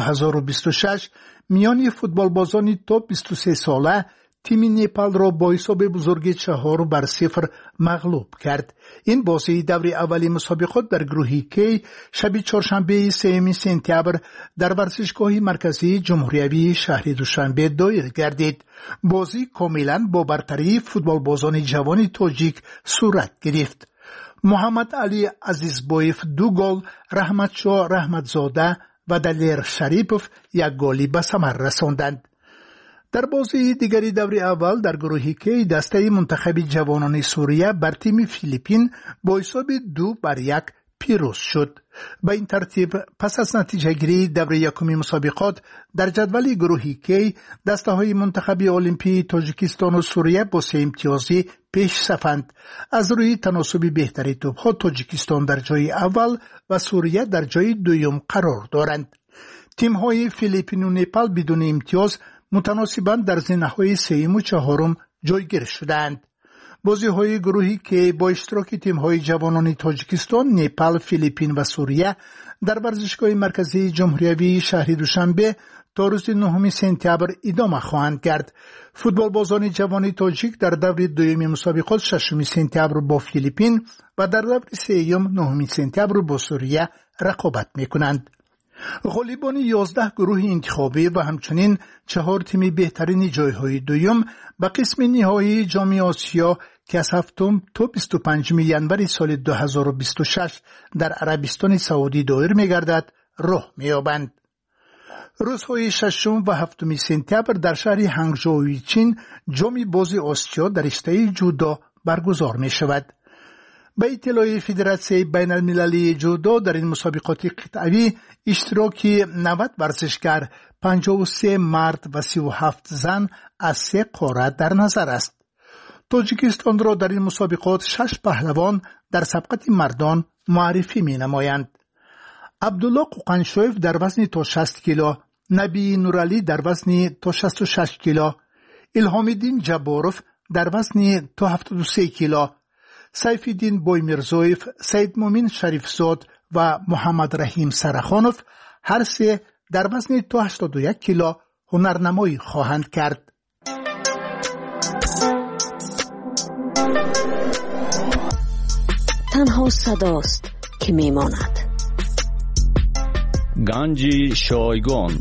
2026 میان فوتبال بازان تا 23 ساله تیم نپال را با حساب بزرگ 4-0 مغلوب کرد. این بازی دور اولی مسابقات در گروه کی شب چهارشنبه 3 سپتامبر در ورزشگاه مرکزی جمهوری شهر دوشنبه دایر گردید. بازی کاملا با برتری فوتبال بازان جوان تاجیک صورت گرفت. محمد علی عزیزبایف 2 گل، رحمت شاه رحمتزاده و دلیر شریپوف 1 گلی به ثمر رساندند. در بازی دیگری دور اول در گروه کی دسته منتخب جوانان سوریه بر تیم فیلیپین با حساب 2-1 پیروز شد. به این ترتیب پس از نتیجه گیری دور یکمی مسابقات در جدول گروه کی دسته های منتخب المپی تاجیکستان و سوریه با 3 امتیازی پیش صفند. از روی تناسب بهتری توپ ها تاجیکستان در جای اول و سوریه در جای دوم قرار دارند. تیم های فیلیپین و نپال بدون امتیاز متناسباً در زمره‌های 3 و 4 جایگیر شدند. بازی‌های گروهی که با اشتراک تیم‌های جوانان تاجیکستان، نپال، فیلیپین و سوریه در ورزشگاه مرکزی جمهوری شهر دوشنبه تا روز 9 سپتامبر ادامه خواهند کرد. فوتبال بازان جوان تاجیک در دور دوم مسابقات 6 سپتامبر با فیلیپین و در دور سوم 9 سپتامبر با سوریه رقابت می‌کنند. غالبان 11 گروه انتخابی و همچنین 4 تیم بهترین جایهای دوم به قسم نهایی جام آسیا که از 7 تا 25 ینور سال 2026 در عربستان سعودی دایر می‌گردد راه می‌یابند. روزهای 6 و 7 سپتامبر در شهر هنگژوی چین جام بازی آسیا در رشته جودو برگزار می‌شود. به اطلاع فدراسیون بین المللی جودو در این مسابقات قطعی اشتراک 90 ورزشکار، 53 مرد و 37 زن از 3 قاره در نظر است. تاجیکستان را در این مسابقات 6 پهلوان در سبقت مردان معرفی می نمایند. عبدالله قوقنشویف در وزن تا 60 کیلو، نبی نورالی در وزن تا 66 کیلو، الهام‌الدین جباروف در وزن تا 73 کیلو، سیف‌الدین بویمیرزویف، سید مومین شریفزاد و محمد رحیم سرخانوف هر 3 در وزن تا 81 کیلو هنرنمایی خواهند کرد. تنها صداست که میماند. گنج شایگان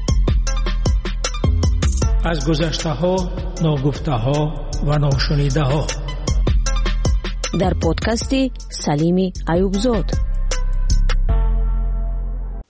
از گذشته ها، ناگفته ها و ناشنیده ها در پادکست سلیم ایوبزاد.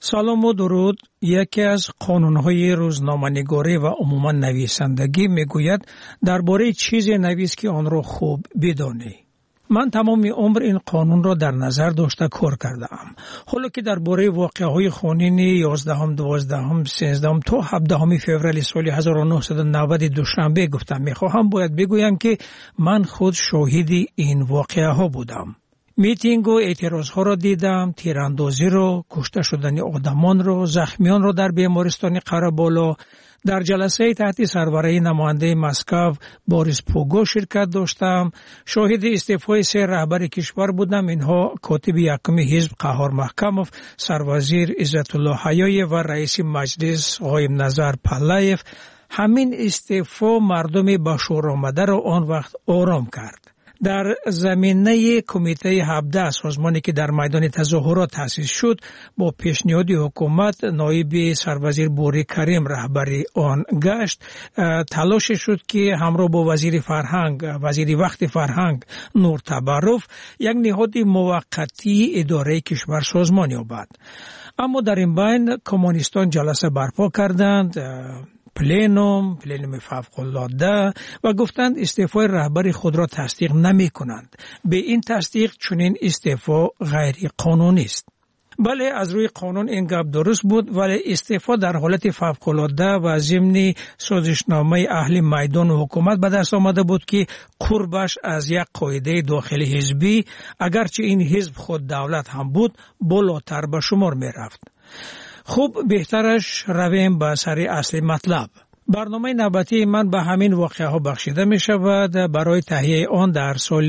سلام و درود. یکی از قانون‌های روزنامه‌نگاری و عموما نویسندگی میگوید درباره چیزی نویس که آن را خوب بدانی. من تمام عمر این قانون را در نظر داشته کار کردم. حالا که درباره واقعه‌های خونین 11 12 13 تا 17 فوریه سال 1990 دوشنبه گفتم می‌خواهم باید بگویم که من خود شاهد این واقعه‌ها بودم. میتینگ و اعتراضها را دیدم، تیراندازی را، کشته شدن آدمان را، زخمیان را در بیمارستان قره‌بالا. در جلسه تحت سربرایی نماینده مسکو بوریس پوگو شرکت داشتم. شاهد استعفای 3 رهبر کشور بودم. اینها کاتب یکم حزب قهار محکموف، سروازیر عزت الله حیای و رئیس مجلس قایم نظر پهلویف. همین استعفا مردم با شور آمده را آن وقت آرام کرد. در زمینه کمیته 17 سازمانی که در میدان تظاهرات تأسیس شد با پیشنهاد حکومت نایب سروازیر بوری کریم رهبری آن گشت. تلاش شد که همراه با وزیر وقت فرهنگ نور تبروف یک نهاد موقتی اداره کشور سازمان یابد. اما در این بین کمونیستان جلسه برپا کردند، پلنوم فوق‌العاده، و گفتند استعفای رهبر خود را تصدیق نمی کنند. به این تصدیق چنین استعفا غیر قانونی است. بله، از روی قانون این گپ درست بود، ولی استعفا در حالت فوق‌العاده و ضمن سازشنامه اهل میدان و حکومت به دست آمده بود که قربش از یک قاعده داخلی حزبی، اگرچه این حزب خود دولت هم بود، بالاتر به شمار می رفت. خوب، بهترش رویم به سر اصل مطلب. برنامه نوبتی من به همین واقعه ها بخشیده می شود. برای تهیه آن در سال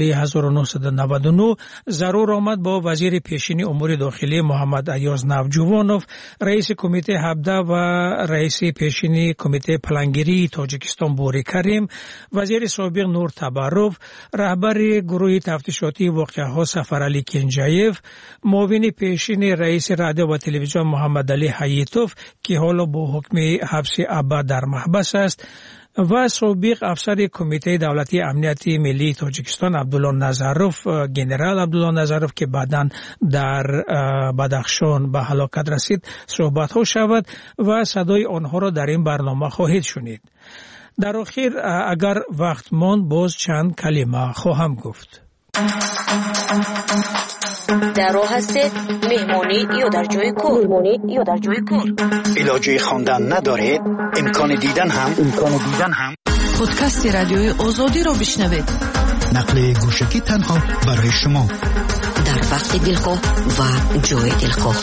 1999 ضرور آمد با وزیر پیشین امور داخلی محمد ایاز نوجوانوف، رئیس کمیته 17 و رئیس پیشین کمیته پلانگیری تاجیکستان بوری کریم، وزیر سابق نور تبروف، رهبر گروه تفتیشاتی واقعه ها سفرعلی کنجایف، معاون پیشین رئیس رادیو و تلویزیون محمد علی حییتوف که حالا با حکم حبس ابد در بس است، و سابق افسر کمیته دولتی امنیت ملی تاجیکستان عبدالله نظروف، گنرال عبدالله نظروف که بعداً در بدخشان به هلاکت رسید صحبت ها شود و صدای آنها را در این برنامه خواهید شنید. در آخر اگر وقت ماند باز چند کلمه خواهم گفت. در راه هستید، مهمانی یا در جای کار. علاجه خواندن ندارید، امکان دیدن هم. پادکست رادیوی آزادی را بشنوید. نقل گوشکی تنها برای شما، در وقت دلخواه و جای دلخواه.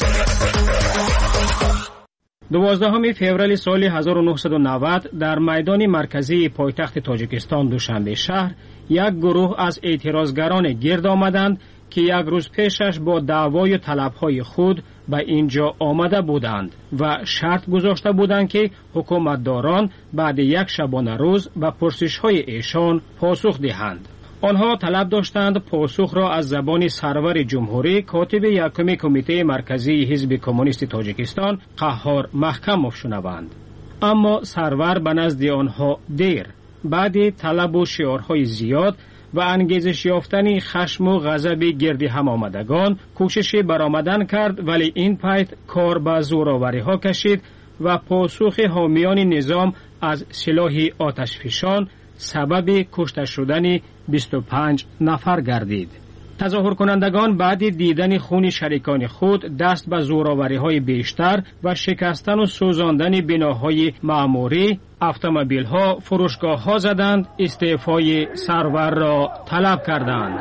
12 فوریه سال 1990 در میدان مرکزی پایتخت تاجیکستان دوشنبه شهر یک گروه از اعتراضگران گرد آمدند که یک روز پیشش با دعوای طلبهای خود به اینجا آمده بودند و شرط گذاشته بودند که حکومتداران بعد یک شبانه روز به پرسش‌های ایشان پاسخ دهند. آنها طلب داشتند پاسخ را از زبان سرور جمهوری کاتب یکم کمیته مرکزی حزب کمونیست تاجیکستان قهار محکموف شنوند. اما سرور به نزد آنها دیر، بعد طلب و شعارهای زیاد و انگیزش یافتن خشم و غضب گرد هم آمدگان کوشش برآمدن کرد، ولی این پایت کار به زوراوری ها کشید و پاسخ حامیان نظام از سلاح آتشفشان سبب کشته شدن 25 نفر گردید. تظاهر کنندگان بعد دیدن خون شریکان خود دست به زوراوری های بیشتر و شکستن و سوزاندن بناهای معموری، اتومبیل ها، فروشگاه ها زدند، استعفای سرور را طلب کردند.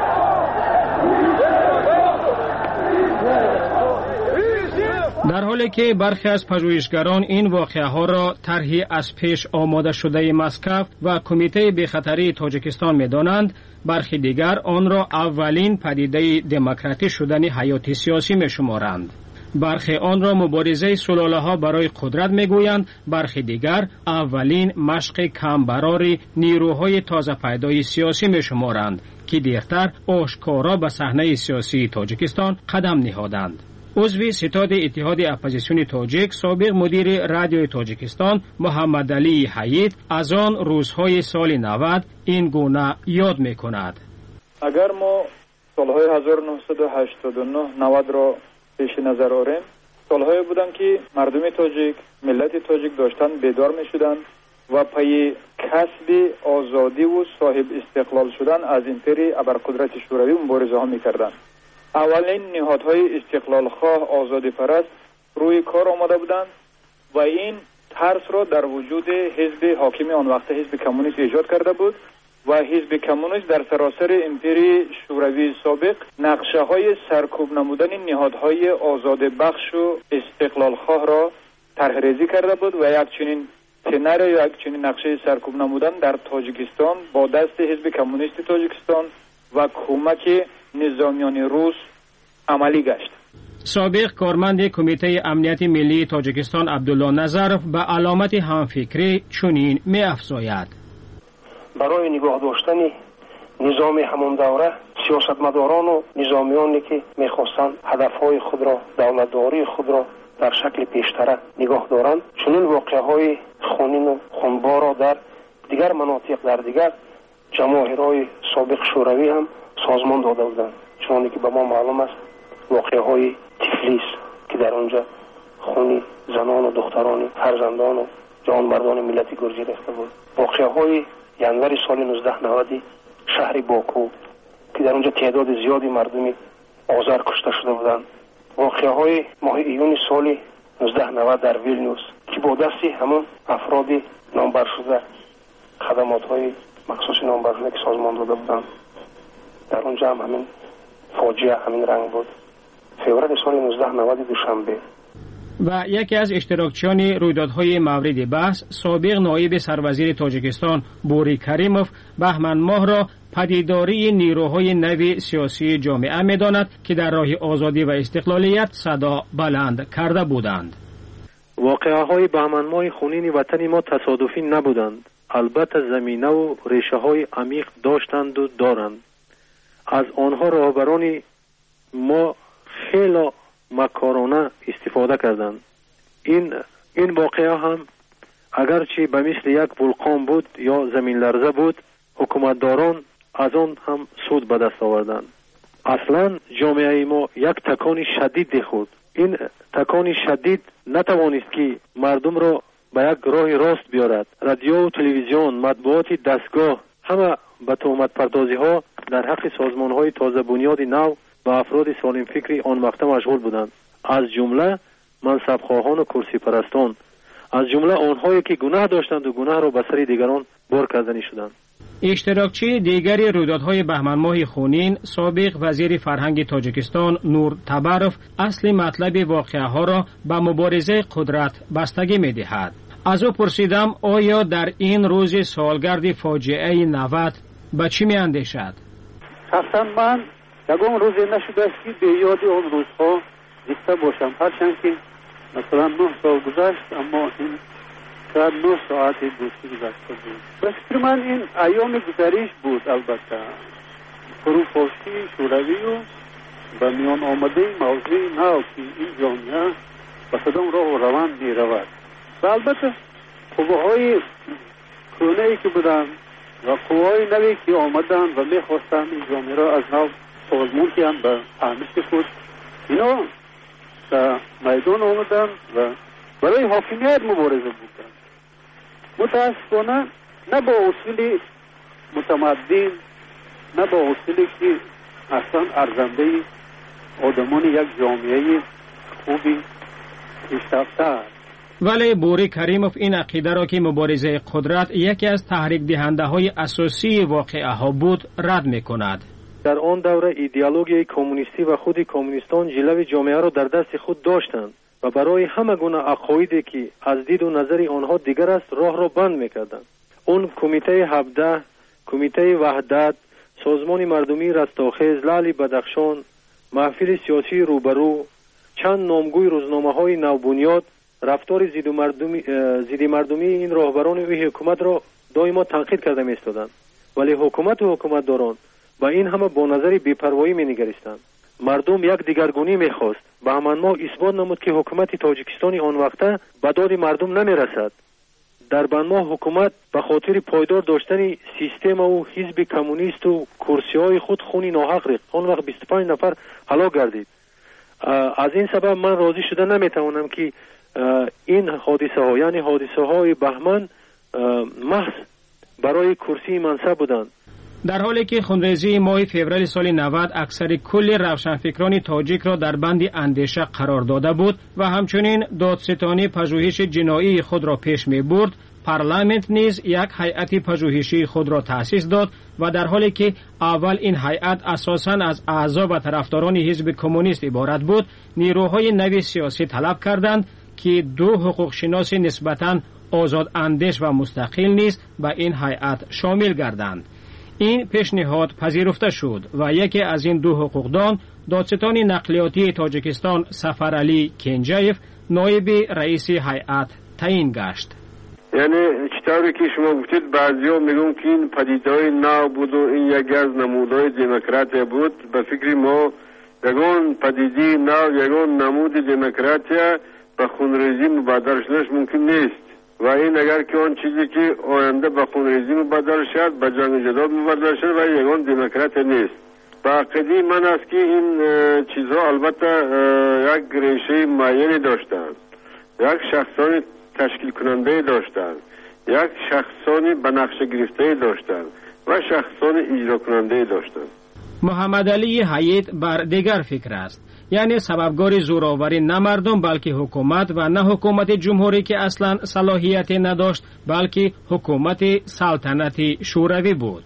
در حالی که برخی از پژوهشگران این واقعه ها را طرحی از پیش آماده شده مسکو و کمیته بی‌خطری تاجیکستان می‌دانند، برخی دیگر آن را اولین پدیده دموکراتیک شدن حیات سیاسی می‌شمارند. برخی آن را مبارزه سلاله‌ها برای قدرت می‌گویند، برخی دیگر اولین مشق کمبرار نیروهای تازه پیدای سیاسی می‌شمارند که دیرتر آشکارا به صحنه سیاسی تاجیکستان قدم نهادند. عضو ستاد اتحاد اپوزیسیون تاجیک، سابق مدیر رادیوی تاجیکستان محمد علی حیید از آن روزهای سال 90 این گونه یاد می‌کند. اگر ما سالهای 1989 90 را پیش نظر آوریم، سالهای بودن که مردم تاجیک، ملت تاجیک داشتن بیدار می شدن و پای کسب آزادی و صاحب استقلال شدن از امپری ابرقدرت شوروی مبارزه ها می کردن. اولین نهادهای استقلال خواه آزادی پرست روی کار آمده بودند و این ترس را در وجود حزب حاکم آن وقت حزب کمونیست ایجاد کرده بود و حزب کمونیست در سراسر امپری شوروی سابق نقشه های سرکوب نمودن نهادهای آزاد بخش و استقلال خواه را طرحریزی کرده بود و یک چنین سناریو یا یک چنین نقشه سرکوب نمودن در تاجیکستان با دست حزب کمونیست تاجیکستان و کمک نظامیان روس عملی گشت. سابق کارمند کمیته امنیت ملی تاجیکستان عبدالله نظرف به علامت همفکری چنین می افزاید: برای نگاه داشتن نظام همان دوره سیاستمداران و نظامیانی که میخواستند هدفهای خود را، دولتداری خود را در شکل پیشتره نگاه دارند، چنین واقعهای خونین و خونبار را در دیگر مناطق، در دیگر جماهیرهای سابق شوروی هم سازمان داده بودند. چون که به ما معلوم است واقعهای تفلیس که در آنجا خونی زنان و دختران فرزندان و جانبردان ملت گرجی ریخته بود. واقعهای ینور سال 1990 شهر باکو که در اونجا تعداد زیادی مردمی آذر کشته شده بودند. واقعهای ماه ایون سال 1990 در ویلنیوس که با دستی همون افراد نامبر شده خدمات‌های مخصوص نامبر شده که سازمان داده بودند، در اونجا هم همین فاجعه همین رنگ بود. فوریه سال 1990 دوشنبه. و یکی از اشتراکچیان رویدادهای مورد بحث سابق نایب سروزیر تاجیکستان بوری کریموف بهمن ماه را پدیداری نیروهای نو سیاسی جامعه می‌داند که در راه آزادی و استقلالیت صدا بلند کرده بودند. واقعه‌های بهمن ماه خونین وطن ما تصادفی نبودند. البته زمینه و ریشه‌های عمیق داشتند و دارند. از آنها رهبران ما خیلی مکارانه استفاده کردند. این واقعه هم اگرچه به مثل یک ولکان بود یا زمین لرزه بود، حکومتداران از آن هم سود به دست آوردند. اصلا جامعه ما یک تکان شدید خود. این تکان شدید نتوانست که مردم را به یک راه راست بیارد. رادیو و تلویزیون، مطبوعات دستگاه همه به تهمت پردازی ها در حق سازمان های تازه بنیاد نو و افراد سالم فکری آن وقت مشغول بودند، از جمله منصبخواهان و کرسی پرستان، از جمله آنهایی که گناه داشتند و گناه را به سر دیگران بار کردنی شدند. اشتراکچی دیگری رویدادهای بهمن ماه خونین سابق وزیر فرهنگ تاجیکستان نور تبروف اصل مطلب واقعه ها را به مبارزه قدرت بستگی می دهد. از او پرسیدم آیا در این روز سالگرد فاجعه 90 به چی می اندیشد؟ شخصا من یکم روزی نشده است که به یاد آن روزها زنده باشم، هرچند که مثلا 9 سال گذشت، اما این شاید 9 ساعت دوستی گذشته بود. به فکر من این ایام گذریش بود. البته فروپاشی شوروی و به میان آمده موضوع نو که این جامعه به کدام راه و روند می رود و البته قوه‌های کهنه‌ای که بودند و قوه‌های نوی که آمدند و می خواستند این جامعه را از نو سازمان کنند به فهمش خود، اینا در میدان آمدند و برای حاکمیت مبارزه بودند. متاسفانه نه با اصول متمدن، نه با اصولی که اصلا ارزنده آدمان یک جامعه خوبی پیشرفته است. ولی بوری کریموف این عقیده را که مبارزه قدرت یکی از تحریک دهنده های اساسی واقعه ها بود رد می کند. در آن دوره ایدئولوژی کمونیستی و خود کمونیستان جلوه جامعه را در دست خود داشتند و برای همه گونه عقایدی که از دید و نظر آنها دیگر است راه را بند می‌کردند. اون کمیته 17، کمیته وحدت، سازمان مردمی رستاخیز، لعل بدخشان، محفل سیاسی روبرو، چند نامگوی روزنامه‌های نوبنیاد رفتار ضد مردمی این راهبران و حکومت را دائما تنقید کرده می‌ایستادند، ولی حکومت و حکومتداران با این همه با نظر بی‌پروایی می‌نگریستند. مردم یک دیگرگونی می‌خواست. بهمن ماه اثبات نمود که حکومت تاجیکستانی آن وقته به داد مردم نمی‌رسد. در بهمن ماه حکومت به خاطر پایدار داشتن سیستم و حزب کمونیست و کرسی‌های خود خونی ناحق ریخت. آن وقت 25 نفر هلاک گردید. از این سبب من راضی شده نمیتوانم که این حادثه ها یعنی حادثه های بهمن محض برای کرسی منصب بودند. در حالی که خونریزی ماه فوریه سال 90 اکثر کل روشنفکران تاجیک را در بند اندیشه قرار داده بود و همچنین دادستانی پژوهش جنایی خود را پیش می برد، پارلمانت نیز یک هیئت پژوهشی خود را تأسیس داد و در حالی که اول این هیئت اساساً از اعضا و طرفداران حزب کمونیست عبارت بود، نیروهای نوی سیاسی طلب کردند که دو حقوق شناس نسبتاً آزاد اندیش و مستقل نیز به این هیئت شامل گردند. این پیشنهاد پذیرفته شد و یکی از این دو حقوقدان دادستان نقلیاتی تاجیکستان سفرعلی کنجایف نایب رئیس هیئت تعیین گشت. یعنی چطوری که شما گفتید بعضیا میگن که این پدیده‌های نو بود و این یکی از نمودهای دموکراسی بود. به فکر ما یگان پدیده نو یگان نمود دموکراسی به خونریزی مبادر شدنش ممکن نیست و این اگر که آن چیزی که آینده به خونریزی مبادر شد به جنگ جدال مبادر شد و یگان دموکراسی نیست. به عقیده من است که این چیزها البته یک ریشه معینی داشتند، یک شخصان تشکیل کننده داشتند، یک شخصانی به نقشه گرفته داشتند و شخصان اجرا کننده داشتند. محمد علی حیید بر دیگر فکر است، یعنی سببگار زوراوری نه مردم بلکه حکومت و نه حکومت جمهوری که اصلا صلاحیتی نداشت بلکه حکومت سلطنتی شوروی بود.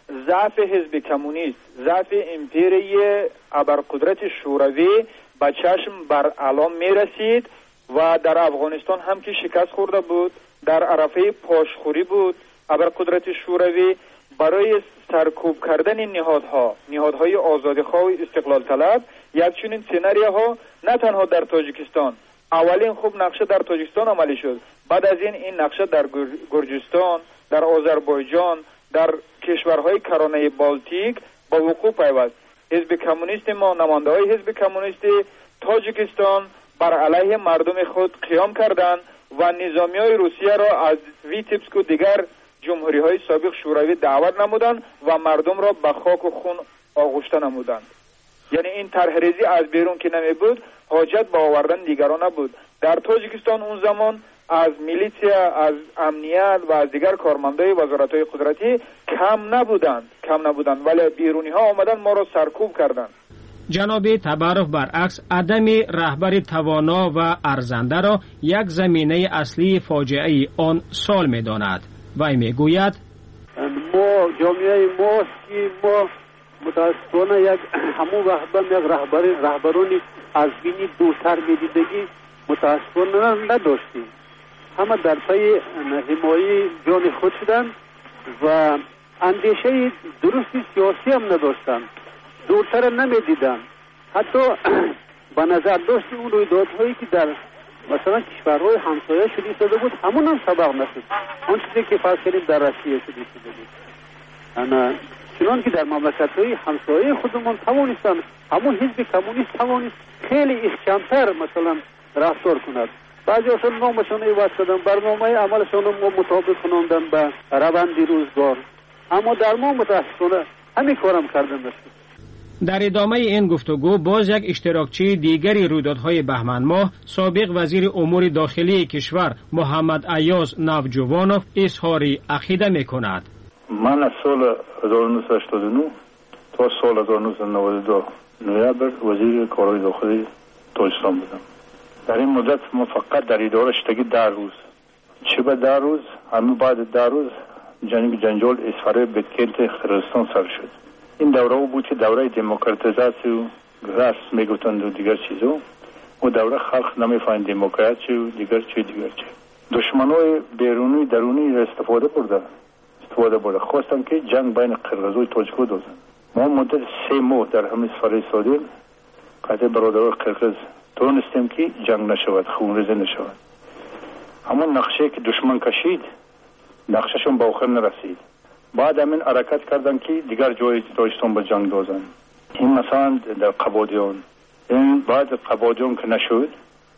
ضعف حزب کمونیست، ضعف امپیری ابرقدرت شوروی به چشم بر علام می رسید و در افغانستان هم که شکست خورده بود، در عرفه پاشخوری بود. ابرقدرت شوروی برای سرکوب کردن نهادهای آزادیخواه و استقلال طلب یک چنین سناریوها نه تنها در تاجیکستان، اولین خوب نقشه در تاجیکستان عملی شد، بعد از این نقشه در گرجستان، در آذربایجان، در کشورهای کرانه بالتیک با وقوع پیوست. حزب کمونیست ما، نماینده های حزب کمونیست تاجیکستان بر علیه مردم خود قیام کردند و نظامی های روسیه را از ویتبسک و دیگر جمهوری های سابق شوروی دعوت نمودند و مردم را به خاک و خون آغشته نمودند. یعنی این طرحریزی از بیرون که نمی بود، حاجت به آوردن دیگران نبود. در تاجیکستان اون زمان از میلیسیا، از امنیت و از دیگر کارمندای وزارت‌های قدرتی کم نبودند ولی بیرونی ها آمدن ما را سرکوب کردند. جناب تبارف برعکس عدم رهبر توانا و ارزنده را یک زمینه اصلی فاجعه آن سال می‌داند. وی میگوید ما جامعه ما متاسفانه یک همون رهبرانی از بینی دوتر میدیدگی متاسفانه نداشتیم. همه در پی حمایت جان خود شدند و اندیشه درستی سیاسی هم نداشتند، دورتر نمیدیدند. حتی به نظر داشت اون رویدادهایی که در مثلا کشورهای همسایه شده بود همون هم سبق نشد. آن چیزی که فرض کردیم در روسیه شده بود، چنان که در مملکت‌های همسایه خودمون توانستن همون حزب کمونیست توانست خیلی احکام‌تر مثلا رفتار کند. بعضی اصلا نامشان عوض کردن، برنامه عملشان رو مطابق کناندن به روند روزگار، اما در ما متاسفانه همین کارم کردن نشد. در ادامه این گفتگو باز یک اشتراکچی دیگری رویدادهای بهمن ماه سابق وزیر امور داخلی کشور محمد ایاز نوجوانوف اظهار عقیده می‌کند. من از سال 1989 تا سال 1992 نوامبر وزیر کارهای داخلی تاجیکستان بودم. در این مدت ما فقط در اداره شدگی 10 روز، چه به 10 روز همین بعد 10 روز جنجال اسفاره بتکلت قرقیزستان سر شد. این دوره بود که دوره دموکراتیزاسی و رسم میگفتند و دیگر چیزا، و دوره خلق نمیفهمید دموکراسی و دیگر چی. دشمنای بیرونی درونی را استفاده برده خواستن که جنگ بین قرقیز و تاجیک دوزن. ما مدت 3 ماه در همین سفر سادیم قطع برادران قرقیز تونستیم که جنگ نشود، خونریزی نشود. همون نقشه که دشمن کشید نقشهشون به آخر نرسید. بعد همین حرکت کردن که دیگر جای تاجیکستان به جنگ دوزن. این مثلا در قبادیان، این بعد قبادیان که نشد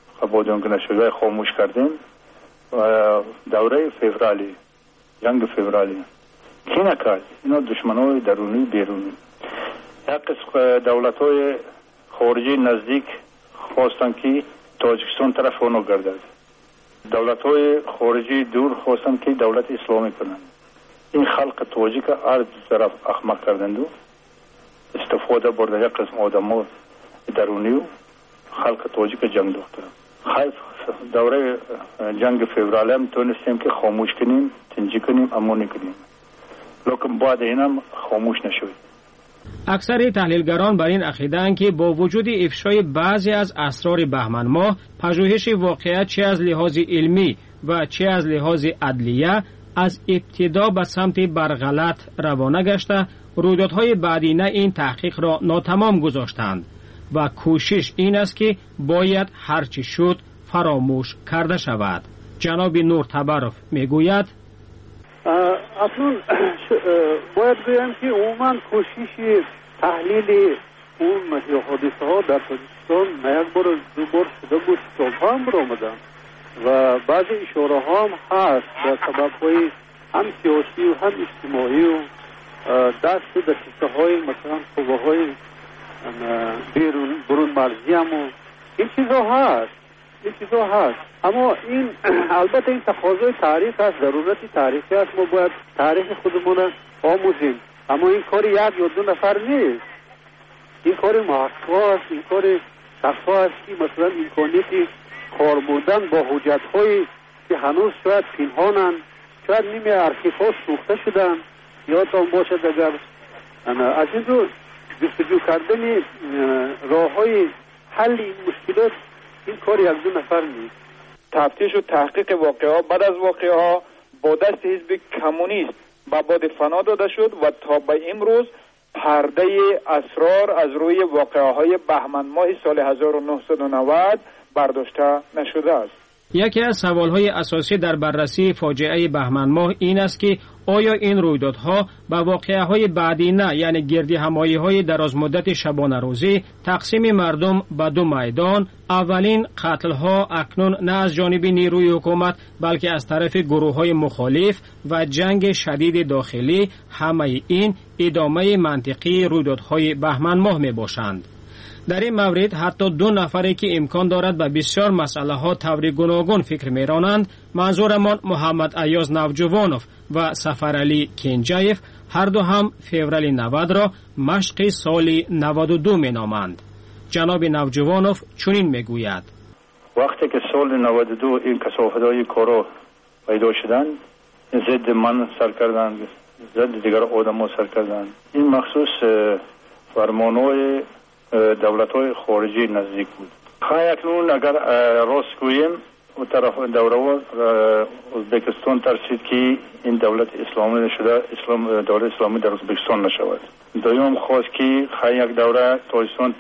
و خاموش کردیم و دوره فوریه، جنگ فوریه کی نکرد؟ اینا دشمنای درونی بیرونی. یک قسم دولت‌های خارجی نزدیک خواستن که تاجیکستان طرف اونو گردد. دولت‌های خارجی دور خواستن که دولت اسلامی کنند. این خلق تاجیک هر طرف احمق کردند و استفاده برده یک قسم آدم‌ها درونی و خلق تاجیک جنگ داشتن. خیلی دوره جنگ فوریه هم تونستیم که خاموش کنیم، تنجی کنیم، امونی کنیم. لیکن بعد اینم خاموش نشد. اکثر تحلیلگران بر این عقیده‌اند که با وجود افشای بعضی از اسرار بهمن ماه، پژوهش واقعیت چه از لحاظ علمی و چه از لحاظ عدلیه از ابتدا به سمت برغلط روانه گشته، رویدادهای بعدینه این تحقیق را ناتمام گذاشتند و کوشش این است که باید هرچی شد فراموش کرده شود. جناب نور تبرف میگوید اصلا باید بگم که عموما کوشش تحلیل اون حادثه ها در تاجیکستان نه یک بار دو بار شده بود، سالها هم برآمدن و بعضی اشاره ها هم هست به سبب های هم سیاسی و هم اجتماعی و دست دسیسه های مثلا قوه های برون مرزی هم و این چیزا هست. اما این البته این تقاضای تاریخ است، ضرورتی تاریخی است، ما باید تاریخ خودمون آموزیم. اما این کار یک یا دو نفر نیست، این کار محقق است، این کار شخصا است که مثلا امکانیتی کار بردن با حجت هایی که هنوز شاید پنهانند، شاید نیمه ارشیف ها سوخته شدن. یادتان باشد اگر از این رو جستجو کردن راه های حل این مشکلات این کار یک دو نفر نیست. تفتیش و تحقیق واقعه بعد از واقعه ها با دست حزب کمونیست به باد فنا داده شد و تا به امروز پرده اسرار از روی واقعه های بهمن ماه سال 1990 برداشته نشده است. یکی از سوالهای اساسی در بررسی فاجعه بهمن ماه این است که آیا این رویدادها به واقعه‌های بعدی نه، یعنی گردی همایی‌های درازمدت شبانه روزی، تقسیم مردم به دو میدان، اولین قتل‌ها اکنون نه از جانب نیروی حکومت بلکه از طرف گروه‌های مخالف و جنگ شدید داخلی، همه این ادامه منطقی رویدادهای بهمن ماه میباشند. در این مورد حتی دو نفری که امکان دارد به بسیار مسئله ها طور گوناگون فکر میرانند، منظورمان محمد ایاز نوجوانوف و سفرعلی کنجایف، هر دو هم فوریه 90 را مشق سال 92 مینامند. جناب نوجوانوف چنین میگوید: وقتی که سال 92 این کثافت‌های کارا پیدا شدند، ضد من سر کردند، ضد دیگر آدم‌ها سر کردند. این مخصوص فرمان‌های دولت‌های خارجی نزدیک بود. اکنون اگر راست گوییم و طرف دوره ازبکستان ترسید که این دولت اسلامی نشده، دولت اسلامی در ازبکستان نشود. دوم خواست که یک دوره تاجیکستان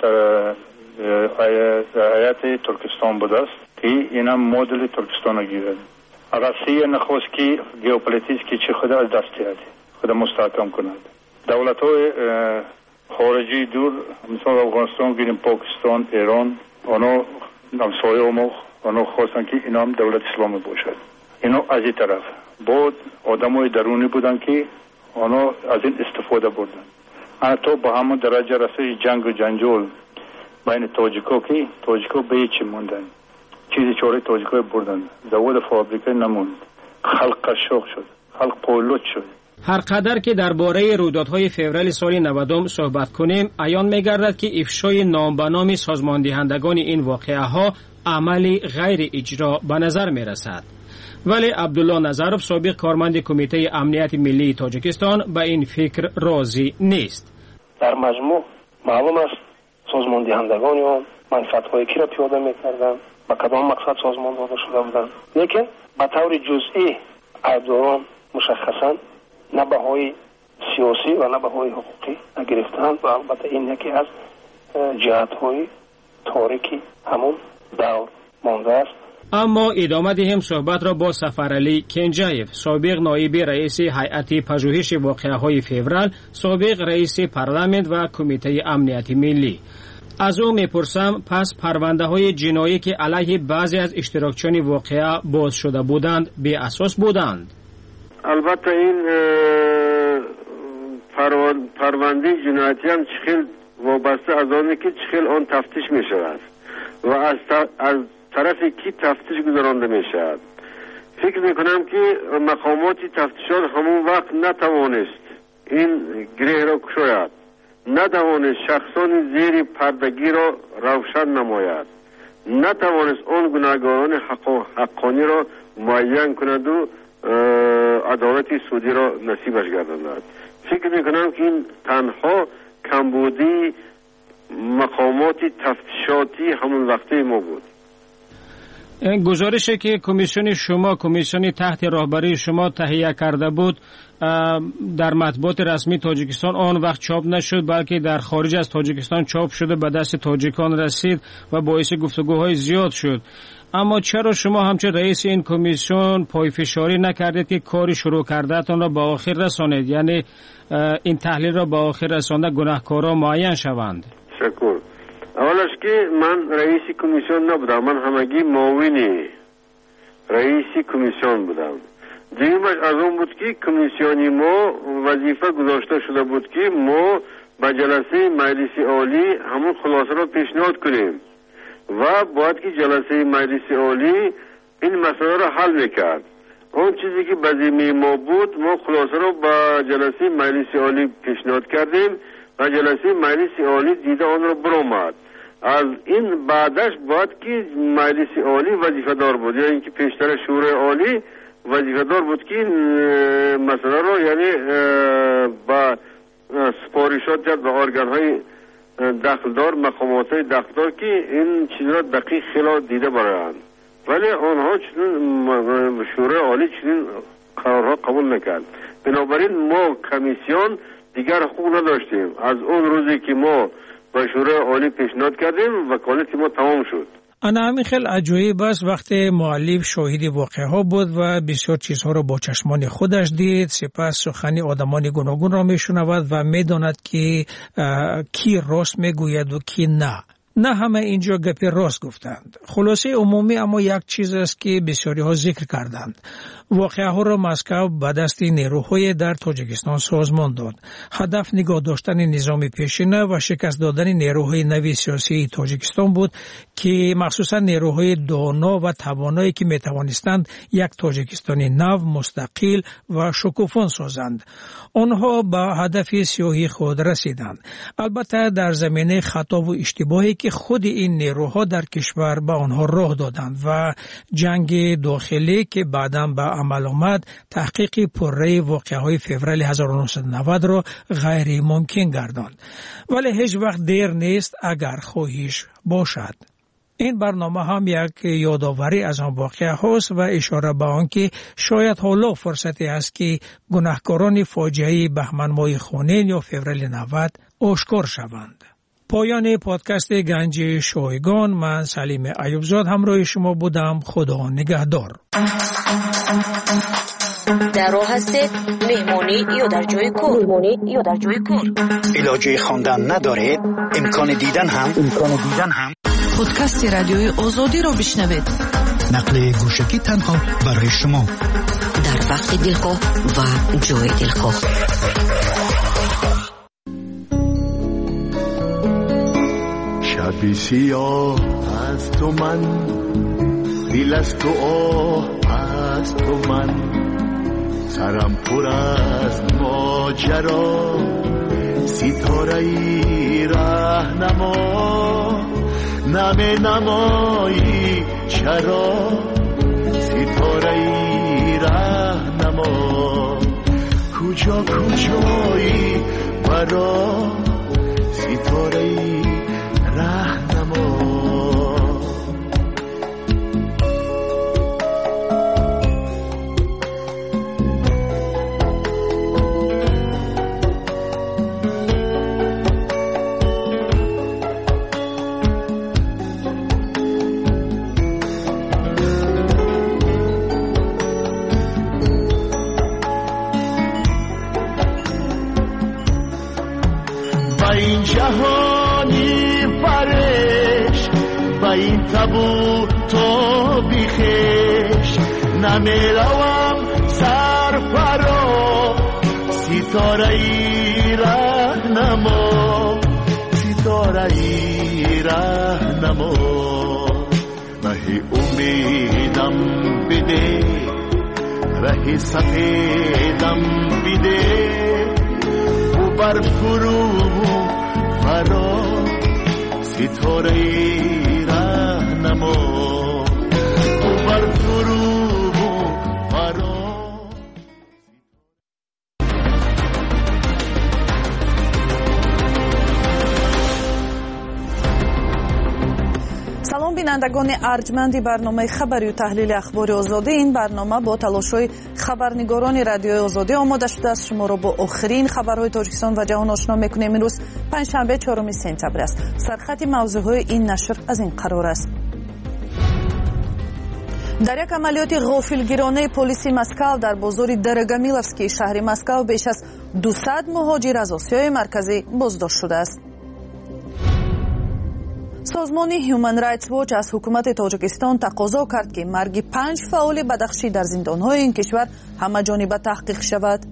هیئت ترکستان بود است که اینم مدل ترکستان گیرد. روسیه نخواست که ژئوپلیتیک که خود از دست دهد، خود مستحکم کند. دولت‌های خارجی دور مثلا افغانستان گیریم، پاکستان، ایران، آنها همسایه ما آنها خواستن که اینا هم دولت اسلامی باشد. اینا از این طرف بود آدمای درونی بودن که آنها از این استفاده بردن. حتی با همون درجه رسید جنگ و جنجال بین تاجیکا که تاجیکا به هیچ موندن، چیزی چاره تاجیکا بردن، زواد فابریکه نموند، خلق قشاق شد، خلق پولوت شد. هر قدر که درباره رویدادهای فوریه سال 90 صحبت کنیم، عیان می‌گردد که افشای نام به نام سازماندهندگان این واقعه‌ها عملی غیر اجرا به نظر می‌رسد. ولی عبدالله نظرов سابق کارمند کمیته امنیت ملی تاجیکستان به این فکر راضی نیست. در مجموع معلوم است سازماندهندگان آن منفعت‌های کی را پیاده می‌کردند، با کدام مقصد سازمان داده شده بودند، لیکن به طور جزئی عیبداران مشخصاً نه بهای سیاسی و نه بهای حقوقی نگرفتند و البته این یکی از جهت‌های تاریکی همون دور مانده است. اما ادامه دهیم صحبت را با سفرعلی کنجایف، سابق نایب رئیس هیئت پژوهش واقعه‌های فوریه، سابق رئیس پارلمان و کمیته امنیت ملی. از او میپرسم پس پرونده‌های جنایی که علیه بعضی از اشتراکچیان واقعه باز شده بودند به اساس بودند؟ البته این پرونده جنایتی هم چخیل وابسته از آنه که چخیل آن تفتیش می شود. و از طرف کی تفتیش گذرانده می شود. فکر می کنم که مقامات تفتیشات همون وقت نتوانست این گره را کشاید، نتوانست شخصان زیر پردگی را روشن نماید، نتوانست آن گناهکاران حقانی را معین کند و عدالت سودی را نصیبش گرداند. فکر میکنم که این تنها کمبودی مقامات تفتیشاتی همون وقته ما بود. گزارشی که کمیسیون شما، کمیسیون تحت رهبری شما تهیه کرده بود در مطبوعات رسمی تاجیکستان آن وقت چاپ نشد، بلکه در خارج از تاجیکستان چاپ شده به دست تاجیکان رسید و باعث گفتگوهای زیاد شد. اما چرا شما همچون رئیس این کمیسیون پایفشاری نکردید که کاری شروع کردهتان را به آخر رسانید، یعنی این تحلیل را به آخر رسانده گناهکاران معین شوند؟ شکر. اولش که من رئیس کمیسیون نبودم، من همگی معاون رئیس کمیسیون بودم. دیگرش از اون بود که کمیسیونی ما وظیفه گذاشته شده بود که ما به جلسه مجلس عالی همون خلاصه را پیشنهاد کنیم و باید که جلسه مجلس عالی این مسئله را حل میکرد. اون چیزی که به ذمه ما بود، ما خلاصه را به جلسه مجلس عالی پیشنهاد کردیم و جلسه مجلس عالی دیده آن را برآمد. از این بعدش باید که مجلس عالی وظیفه دار بود، یعنی اینکه پیشتر شورای عالی وظیفه دار بود که مسئله را یعنی با سپارشات کرد به ارگان‌های دخلدار، مقامات دخلدار که این چیز را دقیق خیلی دیده برایند، ولی آنها چنین شورای عالی چنین قرارها قبول نکرد. بنابراین ما کمیسیون دیگر حقوق نداشتیم. از اون روزی که ما به شورای عالی پیشنهاد کردیم وکالت ما تمام شد. انا همین خیلی عجایب است وقتی مؤلف شاهد واقعه ها بود و بسیار چیزها را با چشمان خودش دید، سپس سخنی آدمان گوناگون را میشنود و میداند که کی راست میگوید و کی نه. نه همه اینجا گپی راست گفتند. خلاصه عمومی اما یک چیز است که بسیاری ها ذکر کردند. واقعه ها را مسکو به دست نیروهای در تاجیکستان سازمان داد. هدف نگاه داشتن نظام پیشینه و شکست دادن نیروهای نوی سیاسی تاجیکستان بود که مخصوصا نیروهای دانا و توانایی که میتوانستند یک تاجیکستان نو، مستقل و شکوفان سازند. آنها به هدف سیاهی خود رسیدند. البته در زمینه خطا و اشتباهی که خود این نیروها در کشور به آنها راه دادند و جنگ داخلی که بعداً به عمل آمد تحقیق پرره واقعه‌های فوریه 1990 را غیر ممکن گرداند. ولی هیچ وقت دیر نیست اگر خواهش باشد. این برنامه هم یک یادآوری از آن واقعه هاست و اشاره به آن که شاید حالا فرصتی است که گناهکاران فاجعه بهمن ماه خونین یا فوریه 90 آشکار شوند. پایان پادکست گنج شایگان، من سلیم ایوبزاد همراه شما بودم. خدا نگهدار. در راه هستید، مهمانی یا در جای کار. علاجه خواندن ندارید، امکان دیدن هم پادکست رادیوی آزادی را بشنوید. نقل گوشکی تنها برای شما در وقت دلخواه و جای دلخواه. شبی سیاه از تو من، دل از تو آه از تو من، سرم پر از ماجرا، ستاره ای رهنما، نمی نمایی چرا، ستاره ای رهنما، کجایی برا، ستاره ای رهنما. با این جهانی فرش، با این تبو تو بیخش، نمیروم سرفرا، ستاره ای رهنما، ستاره ای رهنما. امیدم بده، ره سفیدم بده، و بر فرو فرا ستاره راهنما، و بر فرو فرا. салом бинандагони арҷманди барномаи хабарию таҳлили ахбори озодӣ. ин барнома бо талошҳои хабарнигорони радиои озодӣ омода шудааст. шуморо бо охирин хабарҳои тоҷикистон ва ҷаҳон ошно мекунем. имрӯз панҷшанбе 4 сентябр аст. сархати мавзӯъҳои ин нашр аз ин қарор аст. дар як амалиёти ғофилгиронаи полиси Москав дар бозори Дарагамиловскии шаҳри Москав беш аз 200 муҳоҷир аз Осиёи марказӣ боздошт шудааст. созмони Human Rights Watch аз ҳукумати Тоҷикистон тақозо кард ки марги 5 фаъоли бадахшӣ дар зиндонҳои ин кишвар ҳамаҷониба таҳқиқ шавад.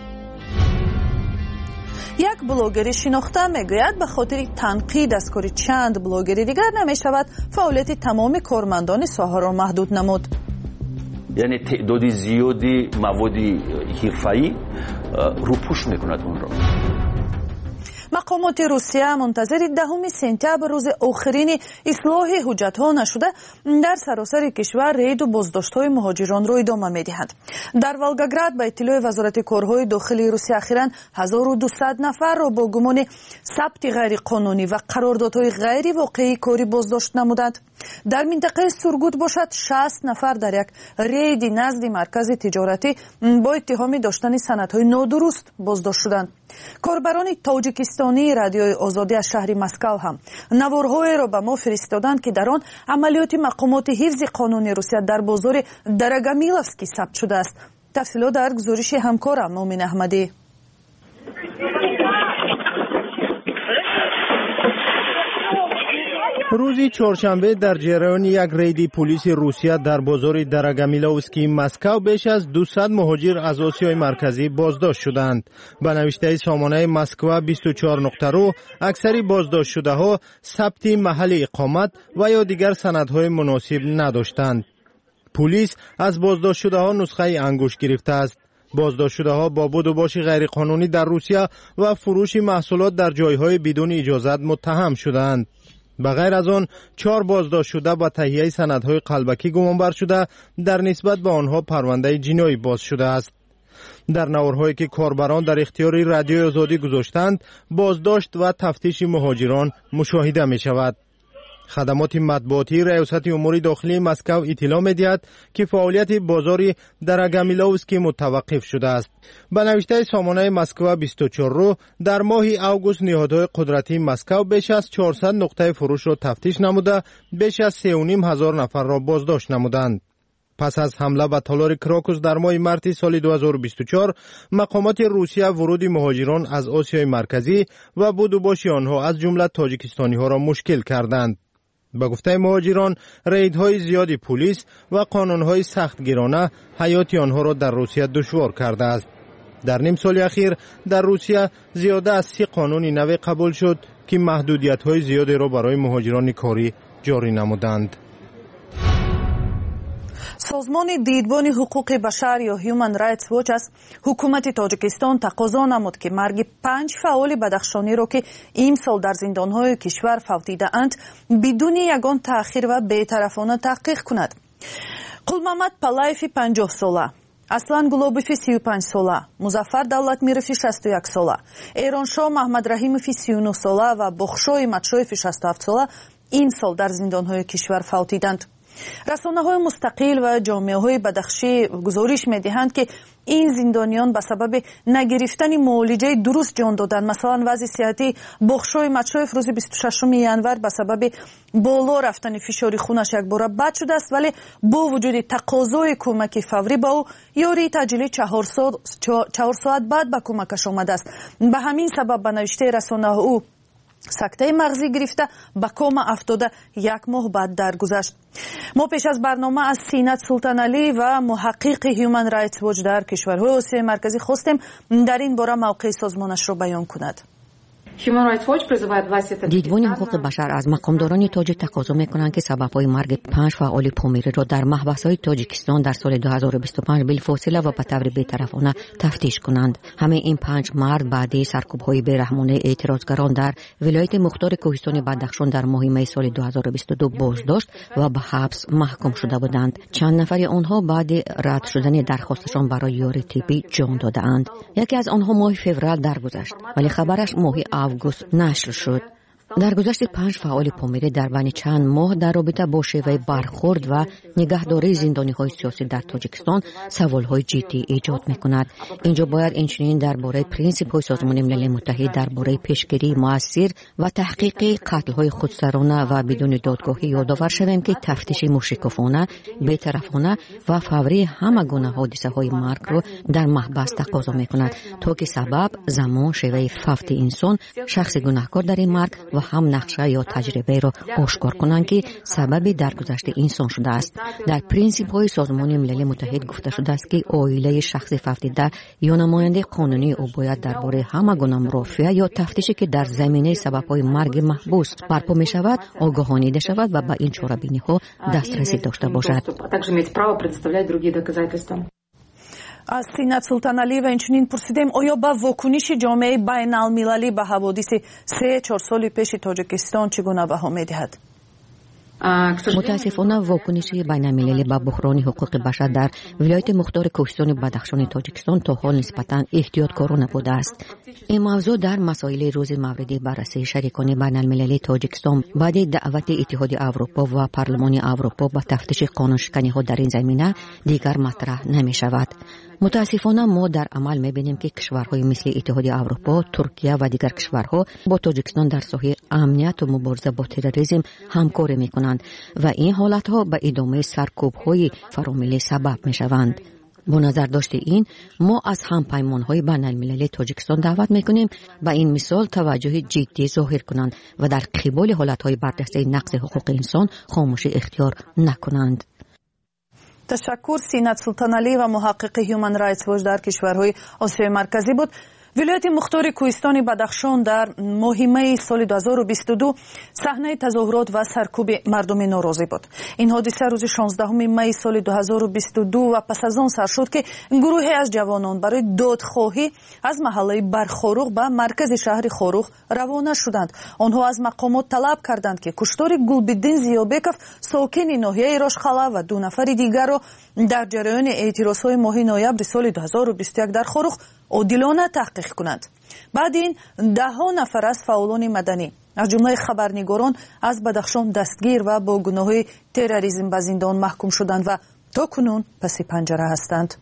як блогери шинохта мегӯяд ба хотири танқид аз кори чанд блогери дигар намешавад фаъолияти тамоми кормандони соҳаро маҳдуд намуд. яъне теъдоди зиёди маводи ҳирфаӣ рӯпуш мекунад онро. мақомоти русия мунтазири 10 сентябр рӯзи охирини ислоҳи ҳуҷҷатҳо нашуда дар саросари кишвар рейду боздоштҳои муҳоҷиронро идома медиҳанд. дар Волгоград ба иттилои вазорати корҳои дохилии Русия ахиран 1200 нафарро бо гумони сабти ғайриқонунӣ ва қарордодҳои ғайривоқеӣ кори боздошт намуданд. дар минтақаи Сургут бошад 60 нафар дар як рейди назди маркази тиҷоратӣ бо иттиҳоми доштани санадҳои нодуруст боздошт шуданд. корбарони тоҷикистонии радиои озодӣ аз шаҳри Москав ҳам наворҳоеро ба мо фиристоданд ки дар он амалиёти мақомоти ҳифзи қонуни Русия дар бозори Дарагамиловскӣ сабт шудааст. тафсилот дар гузориши ҳамкорам Момин Аҳмадӣ. рӯзи чоршанбе дар ҷараёни як рейди полиси Русия дар бозори Дарагамиловскии Москав беш аз 200 муҳоҷир аз Осиёи марказӣ боздошт шуданд. ба навиштаи сомонаи Москва 24.ru аксари боздоштшудаҳо сабти маҳалли иқомат ва ё дигар санадҳои муносиб надоштанд. пулис аз боздоштшудаҳо нусхаи ангушт гирифтааст. боздоштшудаҳо бо буду боши ғайриқонунӣ дар Русия ва фурӯши маҳсулот дар ҷойҳои бидуни иҷозат муттаҳам шудаанд. ба ғайр аз он 4 боздоштшуда ба таҳияи санадҳои қалбакӣ гумонбар шуда дар нисбат ба онҳо парвандаи ҷиноӣ боз шудааст. дар наворҳое ки корбарон дар ихтиёри радиои озодӣ гузоштанд боздошт ва тафтиши муҳоҷирон мушоҳида мешавад. хадамоти матбуотии раёсати умури дохилии Москав иттилоъ медиҳад ки фаъолияти бозори Дарагамиловскӣ мутаваққиф шудааст. ба навиштаи сомонаи Москва 24.ru дар моҳи август ниҳодҳои қудратии Москав беш аз 400 нуқтаи фурӯшро тафтиш намуда беш аз 3500 нафарро боздошт намуданд. пас аз ҳамла ба толори Крокус дар моҳи марти соли 2024 мақомоти Русия вуруди муҳоҷирон аз Осиёи марказӣ ва будубоши онҳо аз ҷумла тоҷикистониҳоро мушкил карданд. ба гуфтаи муҳоҷирон рейдҳои зиёди пулис ва қонунҳои сахтгирона ҳаёти онҳоро дар Русия душвор кардааст. дар ним соли ахир дар Русия зиёда аз 30 қонуни наве қабул шуд ки маҳдудиятҳои зиёдеро барои муҳоҷирони корӣ ҷорӣ намуданд. созмони дидбони ҳуқуқи башар ё Human Rights Watch аз ҳукумати Тоҷикистон тақозо намуд ки марги 5 фаъоли бадахшониро ки имсол дар зиндонҳои кишвар фавтидаанд бидуни ягон таъхир ва бетарафона таҳқиқ кунад. Қулмамад Палаеви 50 сола, Аслан Гулобови 35 сола, Музаффар Давлатмирови 61 сола, Эроншоҳ Маҳмадраҳимови 39 сола ва Бохшо Иматшоеви 67 сола имсол дар зиндонҳои кишвар фавтиданд. расонаҳои мустақил ва ҷомеаҳои бадахшӣ гузориш медиҳанд ки ин зиндониён ба сабаби нагирифтани муолиҷаи дуруст ҷон доданд. масалан вазъи сиҳати Бохшои Матшоев рӯзи 26 январ ба сабаби боло рафтани фишори хунаш якбора бад шудааст, вале бо вуҷуди тақозои кӯмаки фаврӣ ба ӯ ёрии таъҷилӣ 4 соат баъд ба кӯмакаш омадааст. ба ҳамин сабаб ба навиштаи расонаҳо ӯ сактаи мағзӣ гирифта ба кома афтода 1 моҳ баъд даргузашт. мо пеш аз барнома аз Синат Султаналӣ ва муҳаққиқи Human Rights Watch дар кишварҳои Осиёи марказӣ хостем дар ин бора мавқеи созмонашро баён кунад. دیدبان حقوق بشر از مقامداران تاجیک تقاضا میکنند که سبب‌های مرگ 5 فعال پومیری را در محبس‌های تاجیکستان در سال 2025 بالفاصله و به طور بی‌طرفانه تفتیش کنند. همه این 5 مرد بعد سرکوب‌های بی‌رحمانه اعتراضگران در ولایت مختار کوهستان بدخشان در ماه می سال 2022 بازداشت و به حبس محکوم شده بودند. چند نفر آنها بعد رد شدن درخواستشان برای یاری طبی جان دادند. یکی از آنها ماه فوریه درگذشت ولی خبرش ماه آگوست نشر شد. در گذشت 5 فعال پومیری در بین چند ماه در رابطه با شیوه برخورد و نگهداری زندانی‌های سیاسی در تاجیکستان سوال‌های جدی ایجاد می‌کند. اینجا باید اینچنین درباره پرینسیپ‌های سازمان ملل متحد درباره پیشگیری مؤثر و تحقیق قتل‌های خودسرانه و بدون دادگاهی یادآور شویم که تفتیش مشرکانه، بی‌طرفانه و فوری همه گونه حادثه‌های مرگ را در محبس تقاضا می‌کند تا که سبب، زمان، شیوه فوت انسان، شخص گناهکار در این مرگ و هم نقشه یا تجربه را آشکار کنند که سبب درگذشت انسان شده است. در پرینسیپ‌های سازمان ملل متحد گفته شده است که عائله شخص فوتیده یا نماینده قانونی او باید درباره همه گونه مرافعه یا تفتیشی که در زمینه سبب‌های مرگ محبوس برپا می‌شود آگاهانیده شود و به این چاره‌بینی‌ها دسترسی داشته باشد. از سینات سلطانعلی و اینچنین پرسیدیم آیا با واکنش جامعه بین المللی به حوادث 3-4 سال پیش تاجیکستان چگونه بها می‌دهد؟ متاسفانه واکنش بین المللی به بحران حقوق بشر در ولایت مختار کوهستان بدخشان تاجیکستان تا حال نسبتاً احتیاطکارانه بوده است. این موضوع در مسائل روز مورد بررسی شریکان بین المللی تاجیکستان بعد دعوت اتحاد اروپا و پارلمان اروپا به تفتیش قانونشکنی‌ها در این زمینه دیگر مطرح نمی‌شود. متاسفانه ما در عمل می‌بینیم که کشورهای مثل اتحاد اروپا، ترکیه و دیگر کشورها با تاجیکستان در ساحه امنیت و مبارزه با تروریسم همکاری می‌کنند و این حالت‌ها به ادامه سرکوب‌های فراملی سبب می‌شوند. با نظر داشته این ما از همپیمان‌های بین‌المللی تاجیکستان دعوت می‌کنیم به این مثال توجه جدی ظاهر کنند و در قبال حالت‌های برجسته نقض حقوق انسان خاموشی اختیار نکنند. تشکر. سینات سلطانعلی و محقق هیومن رایتس واچ در کشورهای آسیای مرکزی بود. ولایت مختار کوهستان بدخشان در ماه می سال 2022 صحنه تظاهرات و سرکوب مردم ناراضی بود. این حادثه روز 16 می سال 2022 و پس از آن سر شد که گروهی از جوانان برای دادخواهی از محله برخاروق به مرکز شهر خاروق روانه شدند. آنها از مقامات طلب کردند که کشتار گلبدین زیابکов ساکن ناحیه راشخالا و 2 نفر دیگر را در جریان اعتراضهای ماه نوامبر سال 2021 در خاروق عادلانه تحقیق کنند. بعد این 10 نفر از فعالان مدنی از جمله خبرنگاران از بدخشان دستگیر و با گناه تروریسم به زندان محکوم شدند و تا کنون پس پنجره هستند.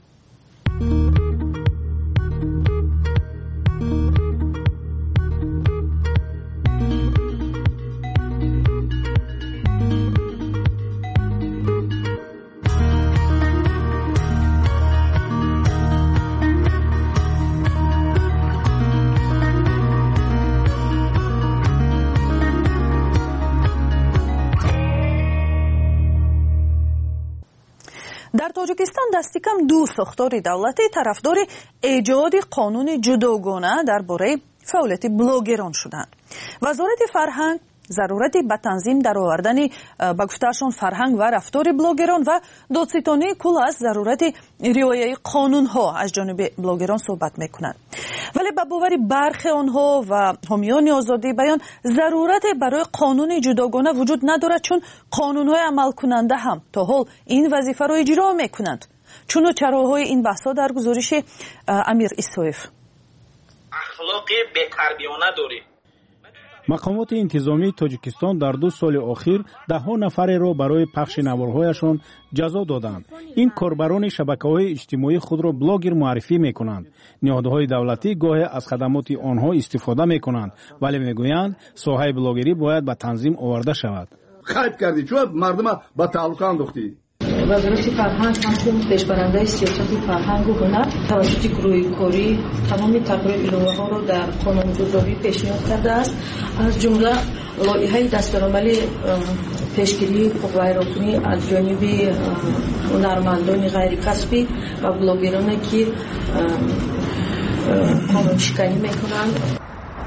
در تاجیکستان دستی کم 2 ساختار دولتی طرفدار ایجاد قانون جداگانه درباره فعالیت بلاگران شدند. وزارت فرهنگ ضرورت به تنظیم در آوردن به گفتهشان فرهنگ و رفتار بلاگران و دادستانی کل از ضرورت رعایت قانون ها از جانب بلاگران صحبت میکنند. ولی به باور برخی آنها و حامیان آزادی بیان ضرورت برای قانون جداگانه وجود ندارد، چون قانون های عمل کننده هم تا حال این وظیفه را اجرا میکنند. چون چراهای این بحثا در گزارش امیر اسویف. اخلاق بی‌تربیانه داریم. مقامات انتظامی تاجیکستان در 2 سال اخیر 10 نفر را برای پخش نوارهایشان جزا دادند. این کاربران شبکه‌های اجتماعی خود را بلاگر معرفی می‌کنند. نهادهای دولتی گاهی از خدمات آنها استفاده می‌کنند، ولی می‌گویند ساحه بلاگری باید به تنظیم آورده شود. خیلی کردی چون مردم با تعلق انداختی. وزارت فرهنگ همچون پیشبرنده سیاست فرهنگ و هنر توسط گروه کاری تمام تغییر الگوها را در قانونگذاری پیشنهاد کرده است. از جمله لایحه دستورالعمل پیشگیری حقوق ویراکنی از جانب هنرمندان غیر کسبی و بلاگرانی که قانون شکنی میکنند.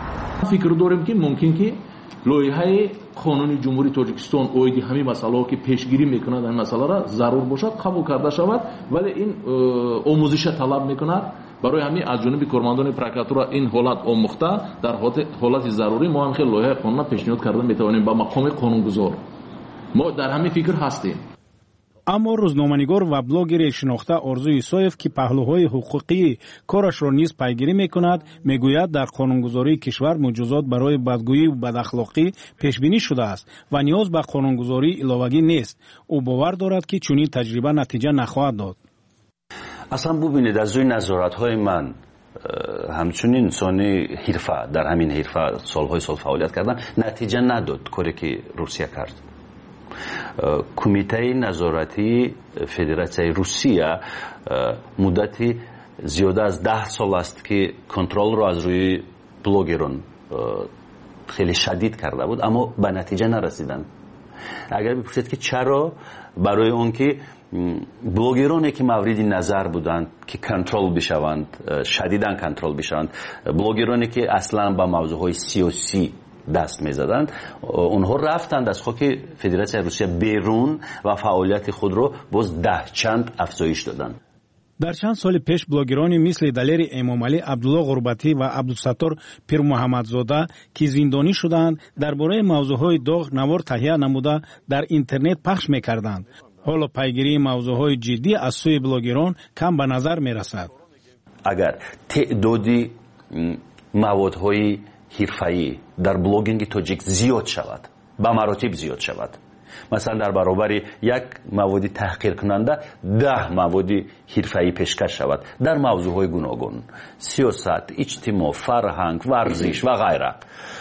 فکر داریم که ممکن که لایحه قانون جمهوری تاجیکستان اویدی همین مسائلی که پیشگیری میکنه این مسئله را ضرور باشد قبول کرده شود، ولی این آموزش طلب میکنه. برای همین از جانب کارمندان پروکراتورا این حالت آموخته در حالت ضروری ما هم خیلی لایحه قانون پیشنهاد کرده میتوانیم با مقام قانونگذار. ما در همین فکر هستیم. اما روزنامه‌نگار و بلاگر شناخته آرزو ایسایف که پهلوهای حقوقی کارش را نیز پیگیری میکند، میگوید در قانونگذاری کشور مجازات برای بدگویی و بداخلاقی پیش بینی شده است و نیاز به قانونگذاری علاوه‌ای نیست. او باور دارد که چنین تجربه نتیجه نخواهد داد. اصلا ببینید از روی نظارت‌های من همچنین انسانی حرفه در همین حرفه سال فعالیت کردن نتیجه نداد کاری که روسیه کرد. کمیته نظارتی فدراسیای روسیه مدتی زیاده از 10 سال است که کنترل را از روی بلاگران خیلی شدید کرده بود، اما به نتیجه نرسیدند. اگر بپرسید که چرا، برای اون که بلاگرانی که مورد نظر بودند که کنترل بشوند، شدیداً کنترل بشوند، بلاگرانی که اصلا با موضوعهای سیاسی دست می‌زدند، اونها رفتند از خاک فدراسیای روسیه بیرون و فعالیت خود را باز 10 چند افزایش دادند. در چند سال پیش بلاگرانی مثل دلیر امامعلی، عبدالله غربتی و عبدالستار پیر محمدزاده که زندانی شدند درباره موضوعهای داغ نوار تهیه نموده در اینترنت پخش می‌کردند. حالا پیگیری موضوعهای جدی از سوی بلاگران کم به نظر می‌رسد. اگر تعدادی موادهای حرفه‌ای در بلاگینگ تاجیک زیاد شود، به مراتب زیاد شود، مثلا در برابر یک مواد تحقیر کننده 10 مواد حرفه‌ای پیشکش شود در موضوعهای گوناگون، سیاست، اجتماع، فرهنگ، ورزش و غیره،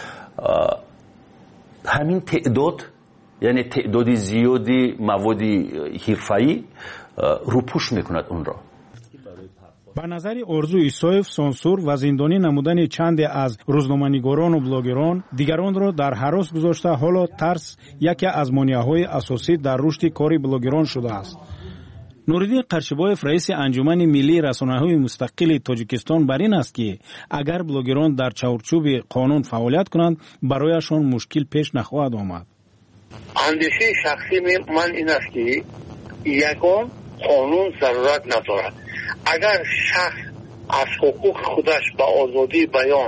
همین تعداد، یعنی تعداد زیادی مواد حرفه‌ای روپوش میکند اون را. به نظر آرزو ایسایف سانسور و زندانی نمودن چند از روزنامه‌نگاران و بلاگران دیگران را در هراس گذاشته، حالا ترس یکی از مانع‌های اساسی در رشد کار بلاگران شده است. نورالدین قرچبایف رئیس انجمن ملی رسانه‌های مستقل تاجیکستان بر این است که اگر بلاگران در چارچوب قانون فعالیت کنند برایشان مشکل پیش نخواهد آمد. اندیشه شخصی من این است که یگان قانون ضرورت ندارد. اگر شخص از حقوق خودش به آزادی بیان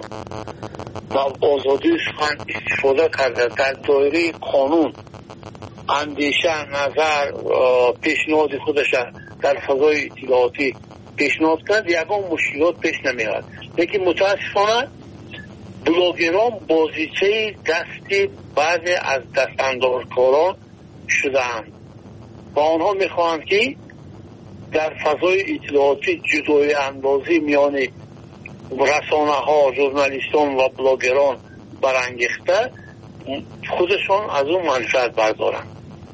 و آزادی سخن استفاده کرده در دایره قانون اندیشه، نظر، پیشنهاد خودش در فضای اطلاعاتی پیشنهاد کرد، یگان مشکلات پیش نمیاد. لیکن متاسفانه بلاگران بازیچه دستی بعضی از دستاندارکاران شدند و آنها میخواهند که در فضای اطلاعاتی جدایی اندازی میان رسانه ها، ژورنالیستان و بلاگران برانگیخته خودشان از اون منفعت بردارند.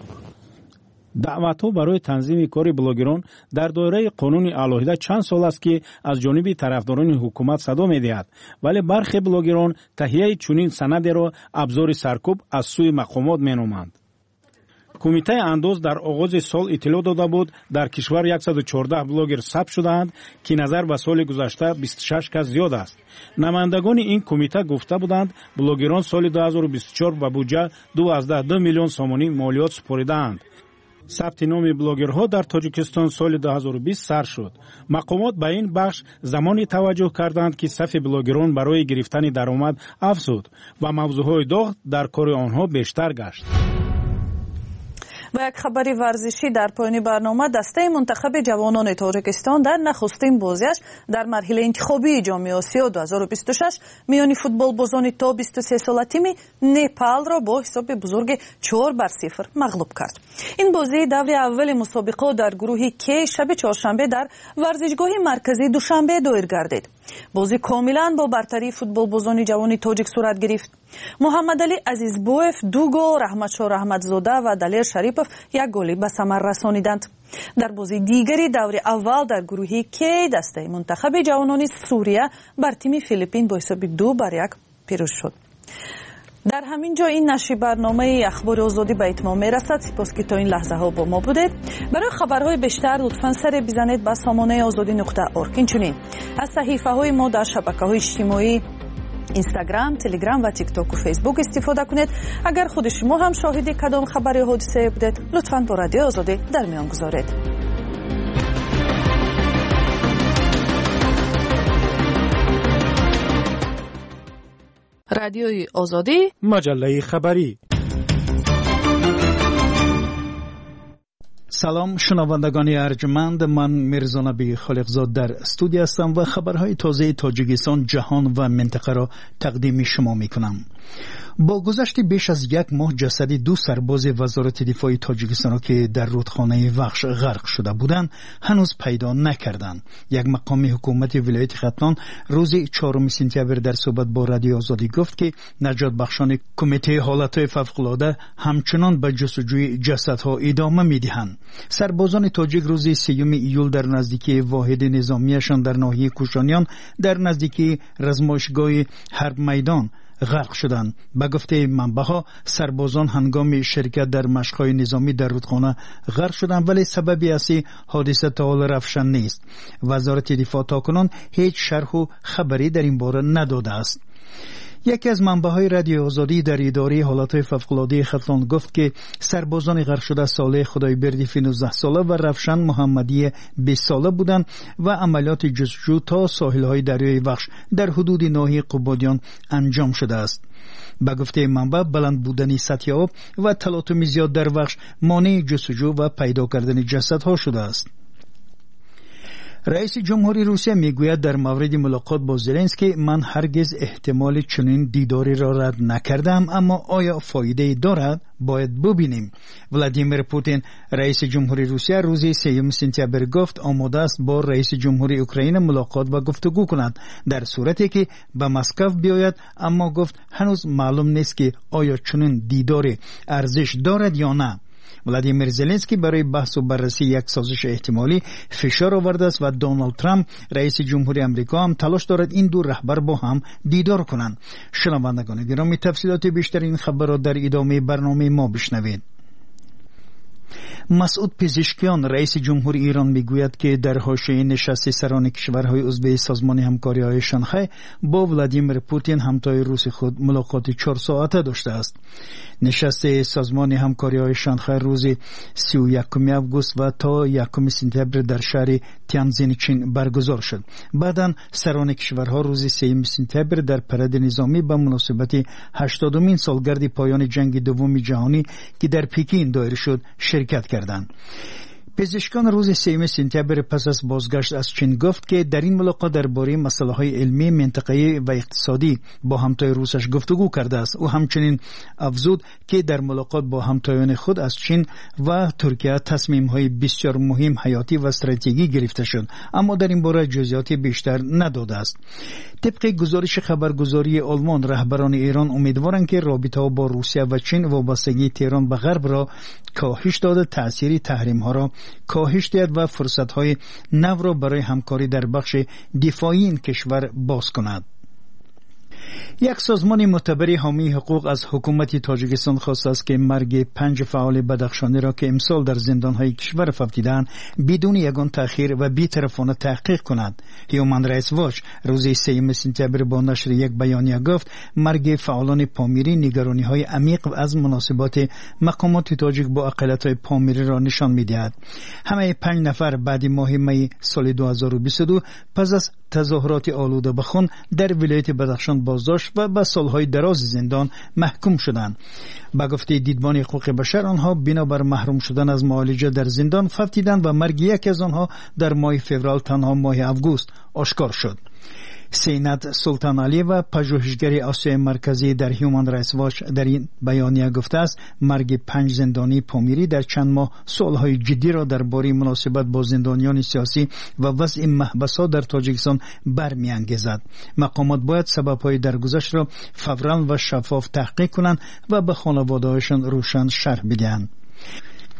دعوت‌ها برای تنظیم کار بلاگران در دایره قانون علیحده چند سال است که از جانب طرفداران حکومت صدا می‌دهد، ولی برخی بلاگران تهیه چنین سند را ابزار سرکوب از سوی مقامات می‌نامند. کمیته انداز در آغاز سال اطلاع داده بود در کشور 114 بلاگر ثبت شدند که نظر به سال گذشته 26 کس زیاد است. نمایندگان این کمیته گفته بودند بلاگران سال 2024 به بودجه 2.2 میلیون سامانی مالیات سپردند. ثبت نام بلاگرها در تاجیکستان سال 2020 سر شد. مقامات به این بخش زمانی توجه کردند که صف بلاگران برای گرفتن درآمد افزود و موضوعهای داغ در کار آنها بیشتر گشت. و یک خبری ورزشی در پایان برنامه، دسته منتخب جوانان تاجیکستان در نخستین بازیش در مرحله انتخابی جام آسیا 2026 میان فوتبال بازان تا 23 ساله تیم نپال را با حساب بزرگ 4-0 مغلوب کرد. این بازی دور اول مسابقه در گروه کی شب چهارشنبه در ورزشگاه مرکزی دوشنبه دایر گردید. بازی کاملا با برتری فوتبال بازان جوان تاجیک صورت گرفت. محمد علی عزیزبویف 2 گل، رحمتشاه رحمتزاده و دلیر شریپов 1 گل به ثمر رسانیدند. در بازی دیگری دور اول در گروه کی دسته منتخب جوانان سوریه بر تیم فیلیپین با حساب 2-1 پیروز شد. در همین جا این نشر برنامه اخبار آزادی به اتمام میرسد. سپاس که تا این لحظه ها با ما بودید. برای خبرهای بیشتر لطفاً سر بزنید به سامانه azadi.org. اینچنین از صحیفه های ما در شبکه های اجتماعی اینستاگرام، تلگرام و تیک تاک و فیسبوک استفاده کنید. اگر خود شما هم شاهد کدام خبر یا حادثه بودید، لطفاً با رادیو آزادی در میان گذارید. رادیوی آزادی، مجله خبری. سلام شنوندگان ارجمند، من میرزا نبی خالقزاد در استودیو هستم و خبرهای تازه تاجیکستان، جهان و منطقه را تقدیم شما میکنم. با گذشت بیش از یک ماه جسد دو سرباز وزارت دفاع تاجیکستان که در رودخانه وخش غرق شده بودند هنوز پیدا نکردند. یک مقام حکومت ولایت ختلان روز 4 سپتامبر در صحبت با رادیو آزادی گفت که نجات بخشان کمیته حالتهای فوق‌العاده همچنان به جستجوی جسدها ادامه میدهند. سربازان تاجیک روز 3 ایول در نزدیکی واحد نظامیشان در ناحیه کوشانیان در نزدیکی رزمایشگاه حرب میدان غرق شدند. به گفته منبع‌ها سربازان هنگام شرکت در مشق‌های نظامی در رودخانه غرق شدند، ولی سببی اصلی حادثه تا حال روشن نیست. وزارت دفاع تاکنون هیچ شرح و خبری در این باره نداده است. یکی از منبع‌های رادیو آزادی در اداره حالتهای فوق‌العاده ختلان گفت که سربازان غرق شده صالح خدایبردی 19 ساله و روشن محمدی 20 ساله بودند و عملیات جستجو تا ساحل‌های دریای وخش در حدود ناحیه قبادیان انجام شده است. به گفته منبع بلند بودن سطح آب و تلاطم زیاد در وخش مانع جستجو و پیدا کردن جسدها شده است. رئیس جمهوری روسیه میگوید در مورد ملاقات با زلنسکی من هرگز احتمال چنین دیداری را رد نکردم، اما آیا فایده دارد؟ باید ببینیم. ولادیمیر پوتین رئیس جمهوری روسیه روز 3 سپتامبر گفت آماده است با رئیس جمهوری اوکراین ملاقات و گفتگو کند در صورتی که به مسکو بیاید، اما گفت هنوز معلوم نیست که آیا چنین دیداری ارزش دارد یا نه. ولادیمیر زلنسکی برای بحث و بررسی یک سازش احتمالی فشار آورده است و دونالد ترامپ رئیس جمهوری آمریکا هم تلاش دارد این دو رهبر با هم دیدار کنند. شنوندگان گرامی، تفصیلات بیشتر این خبر را در ادامه برنامه ما بشنوید. مسعود پزشکیان رئیس جمهوری ایران میگوید که در حاشیه نشست سران کشورهای عضو سازمان همکاری‌های شانگهای با ولادیمیر پوتین همتای روس خود ملاقات 4 ساعته داشته است. نشست سازمان همکاری‌های شانگهای روز 31 آگوست و تا 1 سپتامبر در شهر تیانجین چین برگزار شد. بعداً سران کشورها روز 3 سپتامبر در پرد نظامی به مناسبت 80مین سالگرد پایان جنگ دوم جهانی که در پکین دایر شد شرکت کردند. پزشکان روز 3 سپتامبر پس از بازگشت از چین گفت که در این ملاقات درباره مسائل علمی، منطقه‌ای و اقتصادی با همتای روسش گفتگو کرده است. او همچنین افزود که در ملاقات با همتایان خود از چین و ترکیه تصمیم‌های بسیار مهم، حیاتی و استراتژیکی گرفته شد، اما در این باره جزئیات بیشتر نداده است. طبق گزارش خبرگزاری آلمان، رهبران ایران امیدوارند که رابطه با روسیه و چین وابستگی تهران به غرب را کاهش داده، تأثیر تحریم‌ها را کاهش دهد و فرصت‌های نو را برای همکاری در بخش دفاعی این کشور باز کند. یک سازمان معتبر حامی حقوق از حکومت تاجیکستان خواسته است که مرگ 5 فعال بدخشانی را که امسال در زندان‌های کشور فوتیدند بدون یگان تأخیر و بی‌طرفانه تحقیق کند. هیومن رایتس واچ روز 3 سپتامبر با نشر یک بیانیه گفت مرگ فعالان پامیری نگرانی‌های عمیق از مناسبات مقامات تاجیک با اقلیت‌های پامیری را نشان می‌دهد. همه 5 نفر بعد ماه می سال 2022 پس از تظاهرات آلوده به خون در ولایت بدخشان بازداشت و به سالهای دراز زندان محکوم شدند. به گفته دیدبان حقوق بشر آنها بنابر محروم شدن از معالجه در زندان فوتیدند و مرگ یکی از آنها در ماه فوریه تنها ماه آگوست آشکار شد. سینات سلطان علی و پژوهشگر آسیای مرکزی در هیومن رایتس واچ در این بیانیه گفته است مرگ 5 زندانی پامیری در چند ماه سوالهای جدی را درباره مناسبت با زندانیان سیاسی و وضع محبس‌ها در تاجیکستان برمی‌انگیزد. مقامات باید سبب‌های درگذشت را فوراً و شفاف تحقیق کنند و به خانواده‌هایشان روشن شرح بدهند.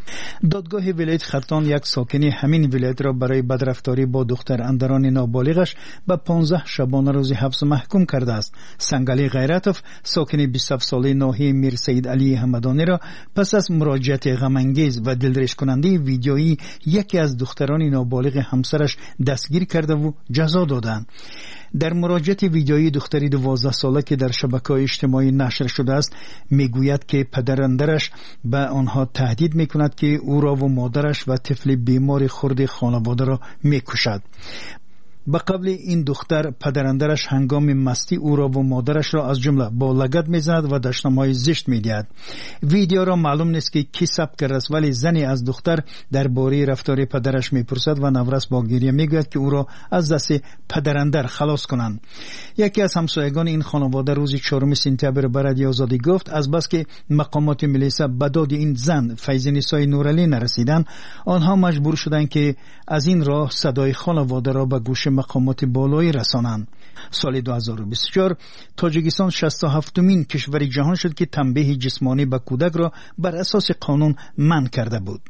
دادگاه ولایت خرطان یک ساکن همین ولایت را برای بدرفتاری با دختر اندران نابالغش به 15 شبانه روز حبس محکوم کرده است. سنگالی غیرتوف ساکن 27 ساله ناحیه میر سید علی همدانی را پس از مراجعت غم‌انگیز و دلرش کننده ویدیویی یکی از دختران نابالغ همسرش دستگیر کرده و جزا دادند. در مراجعت ویدیویی دختری 12 ساله که در شبکه‌های اجتماعی نشر شده است میگوید که پدراندرش به آنها تهدید میکند که او را و مادرش و طفل بیمار خرد خانواده را میکشد. به قبل این دختر پدراندرش هنگام مستی او را و مادرش را از جمله با لگد میزند و دشنام‌های زشت میدهد. ویدیو را معلوم نیست که کی ثبت کرده است، ولی زنی از دختر درباره رفتار پدرش میپرسد و نورس با گریه میگوید که او را از دست پدراندر خلاص کنند. یکی از همسایگان این خانواده روز 4 سپتامبر به رادیو آزادی گفت از بس که مقامات ملیسا به داد این زن فیض‌نسای نورعلی نرسیدند، آنها مجبور شدند که از این راه صدای خانواده را به گوش مقامات بالایی رسانند. سال 2024 تاجیکستان 67مین کشور جهان شد که تنبیه جسمانی به کودک را بر اساس قانون منع کرده بود.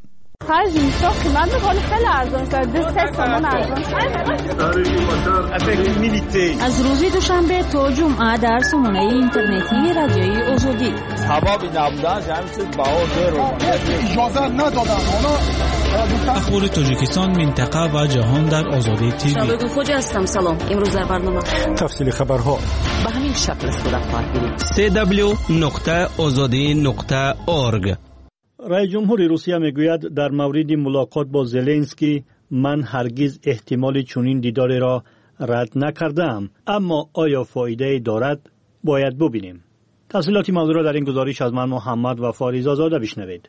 از روز دوشنبه تا جمعه در سامانه اینترنتی رادیوی آزادی اخبار تاجیکستان، منطقه و جهان در آزادی تیوی. شبکه خوج هستم. سلام. امروز در برنامه تفصیل خبرها به همین شکل صورت خواهد گرفت. www.azadi.org. رئیس جمهور روسیه میگوید در مورد ملاقات با زلنسکی من هرگز احتمال چنین دیداری را رد نکردم، اما آیا فایده دارد باید ببینیم. تفصیلات موضوع را در این گزارش از من محمد و فاریزا زاده بشنوید.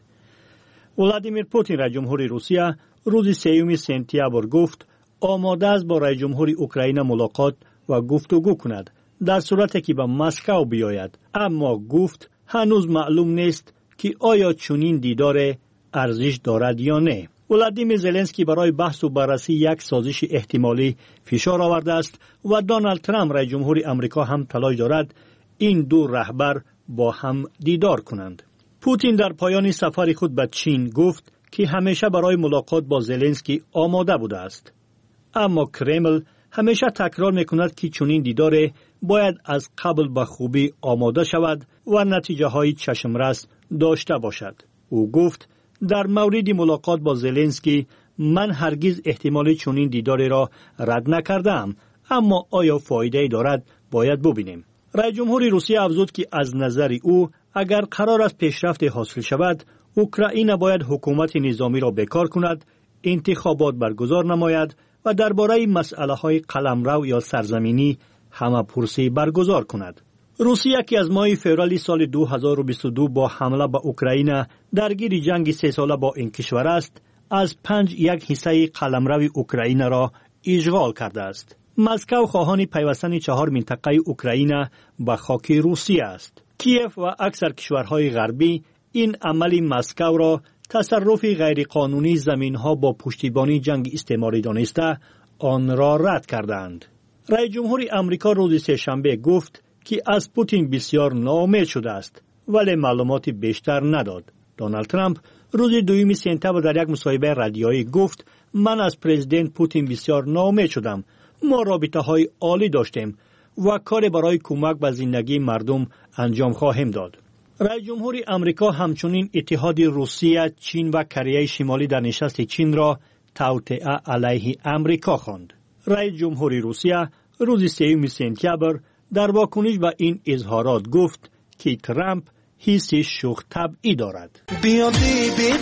ولادیمیر پوتین رئیس جمهور روسیه روز 3 سپتامبر گفت آماده است با رئیس جمهور اوکراین ملاقات و گفتگو کند در صورتی که به مسکو بیاید، اما گفت هنوز معلوم نیست که آیا چنین دیدار ارزش دارد یا نه. ولادیمیر زلنسکی برای بحث و بررسی یک سازش احتمالی فشار آورده است و دونالد ترامپ رئیس جمهور آمریکا هم تلاش دارد این دو رهبر با هم دیدار کنند. پوتین در پایان سفر خود به چین گفت که همیشه برای ملاقات با زلنسکی آماده بوده است، اما کرمل همیشه تکرار میکند که چنین دیدار باید از قبل به خوبی آماده شود و نتیجه های چشمرس داشته باشد. او گفت در مورد ملاقات با زلنسکی من هرگز احتمال چنین دیداری را رد نکردم، اما آیا فایده دارد باید ببینیم. رئیس جمهور روسیه افزود که از نظر او اگر قرار است پیشرفت حاصل شود، اوکراین باید حکومت نظامی را بکار کند، انتخابات برگزار نماید و درباره مسئله های قلمرو یا سرزمینی همه‌پرسی برگزار کند. روسیه که از ماه فوریه سال 2022 با حمله به اوکراین درگیر جنگ 3 ساله با این کشور است، از 1/5 حصه قلمرو اوکراین را اشغال کرده است. مسکو خواهان پیوستن 4 منطقه اوکراین به خاک روسیه است. کیف و اکثر کشورهای غربی این عمل مسکو را تصرف غیرقانونی زمینها با پشتیبانی جنگ استعماری دانسته آن را رد کردند. رئیس جمهور آمریکا روز سه‌شنبه گفت که از پوتین بسیار ناامید شده است، ولی معلومات بیشتر نداد. دونالد ترامپ روز 2 سپتامبر در یک مصاحبه رادیویی گفت من از پرزیدنت پوتین بسیار ناامید شدم. ما رابطه های عالی داشتیم و کار برای کمک به زندگی مردم انجام خواهیم داد. رئیس جمهور آمریکا همچنین اتحاد روسیه، چین و کره شمالی در نشست چین را توطئه علیه آمریکا خواند. رئیس جمهور روسیه روز 3 سپتامبر در واکنش به این اظهارات گفت که ترامپ حس شوخ طبعی دارد. بیا بی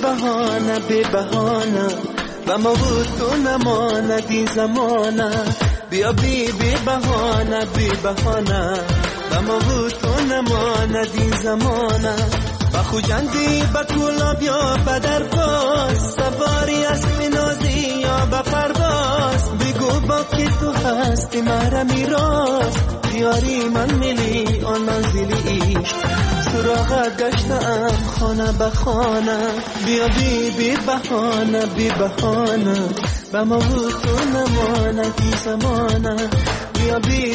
بهانه و ما بود تو نماندی زمانه. بیا بی بهانه و ما بود تو نماندی زمانه. و خوجندی با کولا بیا بدر باز، سواری اسب نازی یا به پرواز. بگو با کی تو هستی مرا میراز، دیاری من میلی آن منزلی عشق. سراغت گشتم خانه به خانه. بیا بی بهانه و ما بود تو نماندی زمانه. بیا بی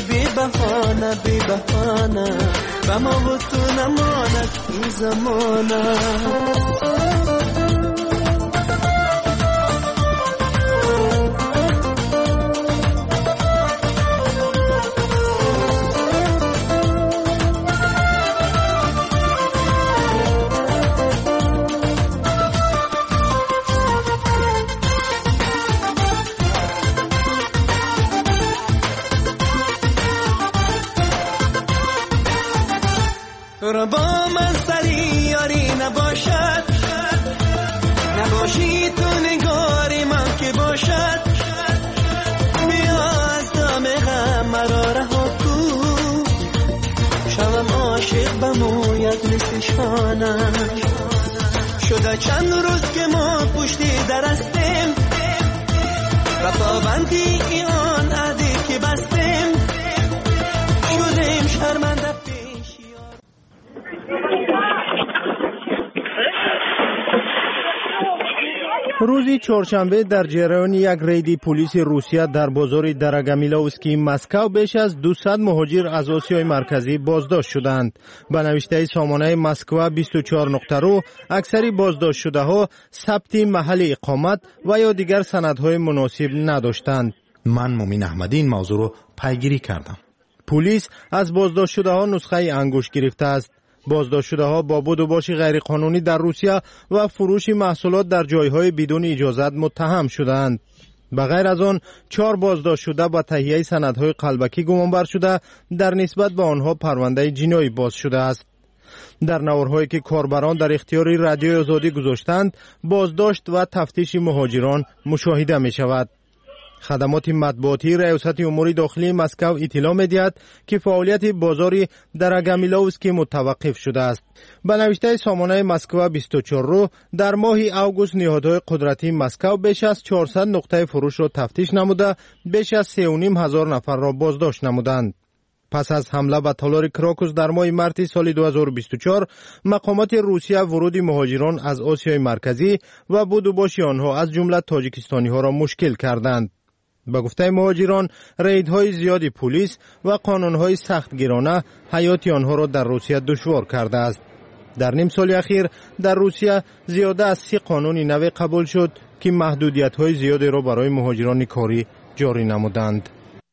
بهانه و ما بود تو نماندی زمانه. تو را با من سری یاری نباشد، نباشی تو نگاری من که باشد، بیا از دام غم مرا رها کن، شوم عاشق بموید مثل شانم. شده چند روز که ما پشتی در هستیم، و پابندی آن عهدی که بستیم، شدیم شرمنده پیش یار. روزی چهارشنبه در جریان یک ریدی پلیس روسیه در بازار درگامیلوسکی مسکو بیش از 200 مهاجر از آسیای مرکزی بازداشت شدند. به نوشته سامانه مسکو 24.ru اکثری بازداشت شده ها ثبت محل اقامت و یا دیگر سندهای مناسب نداشتند. من مومین احمدی این موضوع رو پیگیری کردم. پلیس از بازداشت شده ها نسخه انگشت گرفته است. بازداشت شده ها با بود و باش غیرقانونی در روسیه و فروش محصولات در جایهای بدون اجازت متهم شدند. به غیر از آن 4 بازداشت شده با تهیه سندهای قلبکی گمانبر شده در نسبت به آنها پرونده جنایی باز شده است. در نوارهایی که کاربران در اختیار رادیوی آزادی گذاشتند، بازداشت و تفتیش مهاجران مشاهده می شود. خدمات مطبوعاتی ریاست امور داخلی مسکو اطلاع می‌دهد که فعالیت بازار درگامیلوسکی متوقف شده است. به نوشته سامانه مسکو 24.ru در ماه اوگوست نهادهای قدرتی مسکو بیش از 400 نقطه فروش را تفتیش نموده بیش از 3,500 نفر را بازداشت نمودند. پس از حمله به تالار کراکوس در ماه مارس سال 2024 مقامات روسیه ورود مهاجران از آسیای مرکزی و بود و باش آنها از جمله تاجیکستانی ها را مشکل کردند. به گفته مهاجران، ریدهای زیادی پلیس و قانونهای سخت گیرانه حیات آنها را در روسیه دشوار کرده است. در نیم سال اخیر در روسیه زیاده از 30 قانون نو قبول شد که محدودیت‌های زیادی را برای مهاجران کاری جاری نمودند.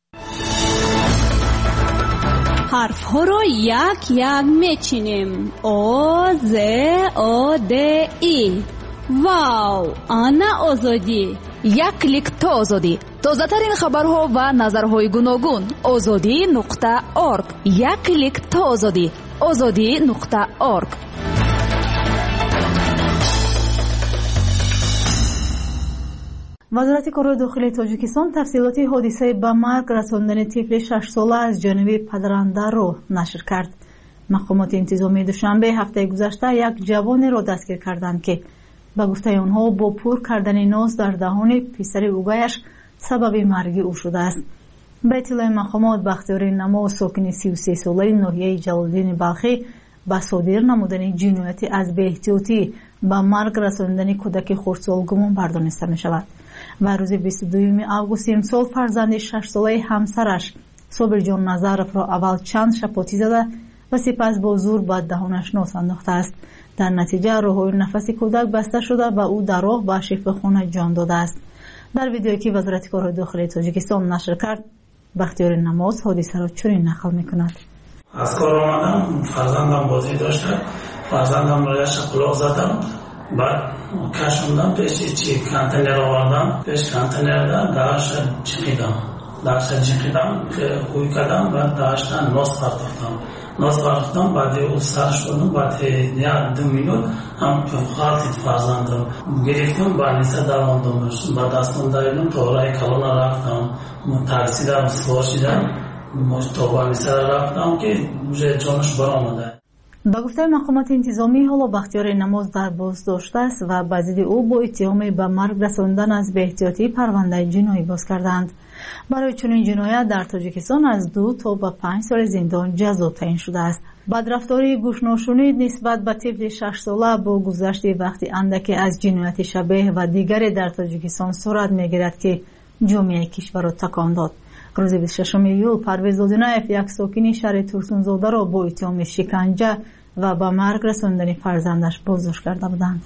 حرف ها رو یک یک میچینیم. او ز او د ای. واو، آنا آزادی. یک کلیک تا آزادی. تازه ترین خبرها و نظرهای گوناگون. azadi.org. یک کلیک تا آزادی. azadi.org. وزارت کار داخلی تاجیکستان تفصیلات حادثه به مرگ رساندن طفل 6 ساله از جانب پدرنده را نشر کرد. مقامات انتظامی دوشنبه هفته گذشته یک جوان را دستگیر کردند که به گفته آنها با پر کردن ناز در دهان پسر اوگایش سبب مرگ او شده است. به اطلاع مقامات بختیار نما ساکن 33 ساله ناحیه جلال‌الدین بلخی با صادر نمودن جنایت از بی‌احتیاطی به مرگ رساندن کودک خردسال گمان بردانسته می شود و روز 22 اوگوست امسال فرزند 6 ساله همسرش صابر جان نظرف را اول چند شپاتی زده و سپس با زور به دهانش ناز انداخته است. در نتیجه راههای نفس کودک بسته شده و او در راه به شفاخانه جان داده است. در ویدیویی که وزارت کار داخلی تاجیکستان نشر کرد، بختیار نماز حادثه را چنین نقل می‌کند. از کار آمدم، فرزندم بازی داشته، فرزندم را شقلاق زدم، بعد کشوندم پیش کانتینر آوردم، پیش کانتینر داشت چقیدم که خوی کردم، بعد داشت ناز پرداختم، بعد او سر شدم، بعد 2 مینوت هم خالت فرزندم گرفتم، بعد نیسه دواندم، بعد دستم دایدم تا رای کلان رفتم، تاکسی دارم سوار شدم، تا بعد نیسه رفتم که جانش برآمده. با گفته مقامات انتظامی حالا بختیار نماز در بازداشت است و به ضد او با اتهام به مرگ رساندن از بی‌احتیاطی پرونده جنایی باز کردند. برای چنین جنایت در تاجیکستان از 2 تا 5 سال زندان جزا تعیین شده است. بدرفتاری گوش‌ناشنی نسبت به طفل 6 ساله با گذشت وقتی اندکی از جنایت شبیه و دیگری در تاجیکستان صورت می‌گیرد که جامعه کشور را تکان داد. روز 26 ایول پرویز دودنایف یک ساکن شهر ترسونزاده را با اتهام شکنجه و به مرگ رساندن فرزندش بازداشت کرده بودند.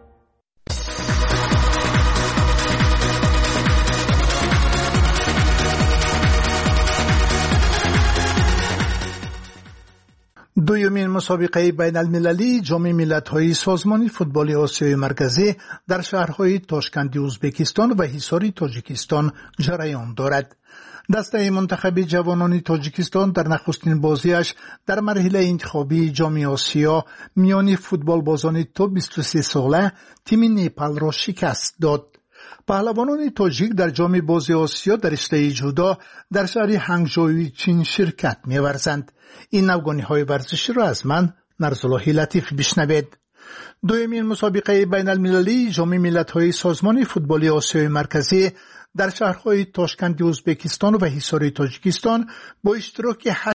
دومین مسابقه بین المللی جام ملت‌های سازمان فوتبال آسیای مرکزی در شهرهای تاشکند ازبکستان و حصار تاجیکستان جریان دارد. دسته منتخب جوانان تاجیکستان در نخستین بازیش در مرحله انتخابی جام آسیا میان فوتبال بازان تا 23 ساله تیم نیپال را شکست داد. پهلوانان تاجیک در جام باز آسیا در رشته جودو در شهر هنگژوی چین شرکت می‌ورزند. این نوگانی‌های ورزشی را از من نرزالله لطیف بشنوید. دومین مسابقه بین المللی جام ملت‌های سازمان فوتبال آسیای مرکزی در شهرهای تاشکند ازبکستان و حصار تاجیکستان با اشتراک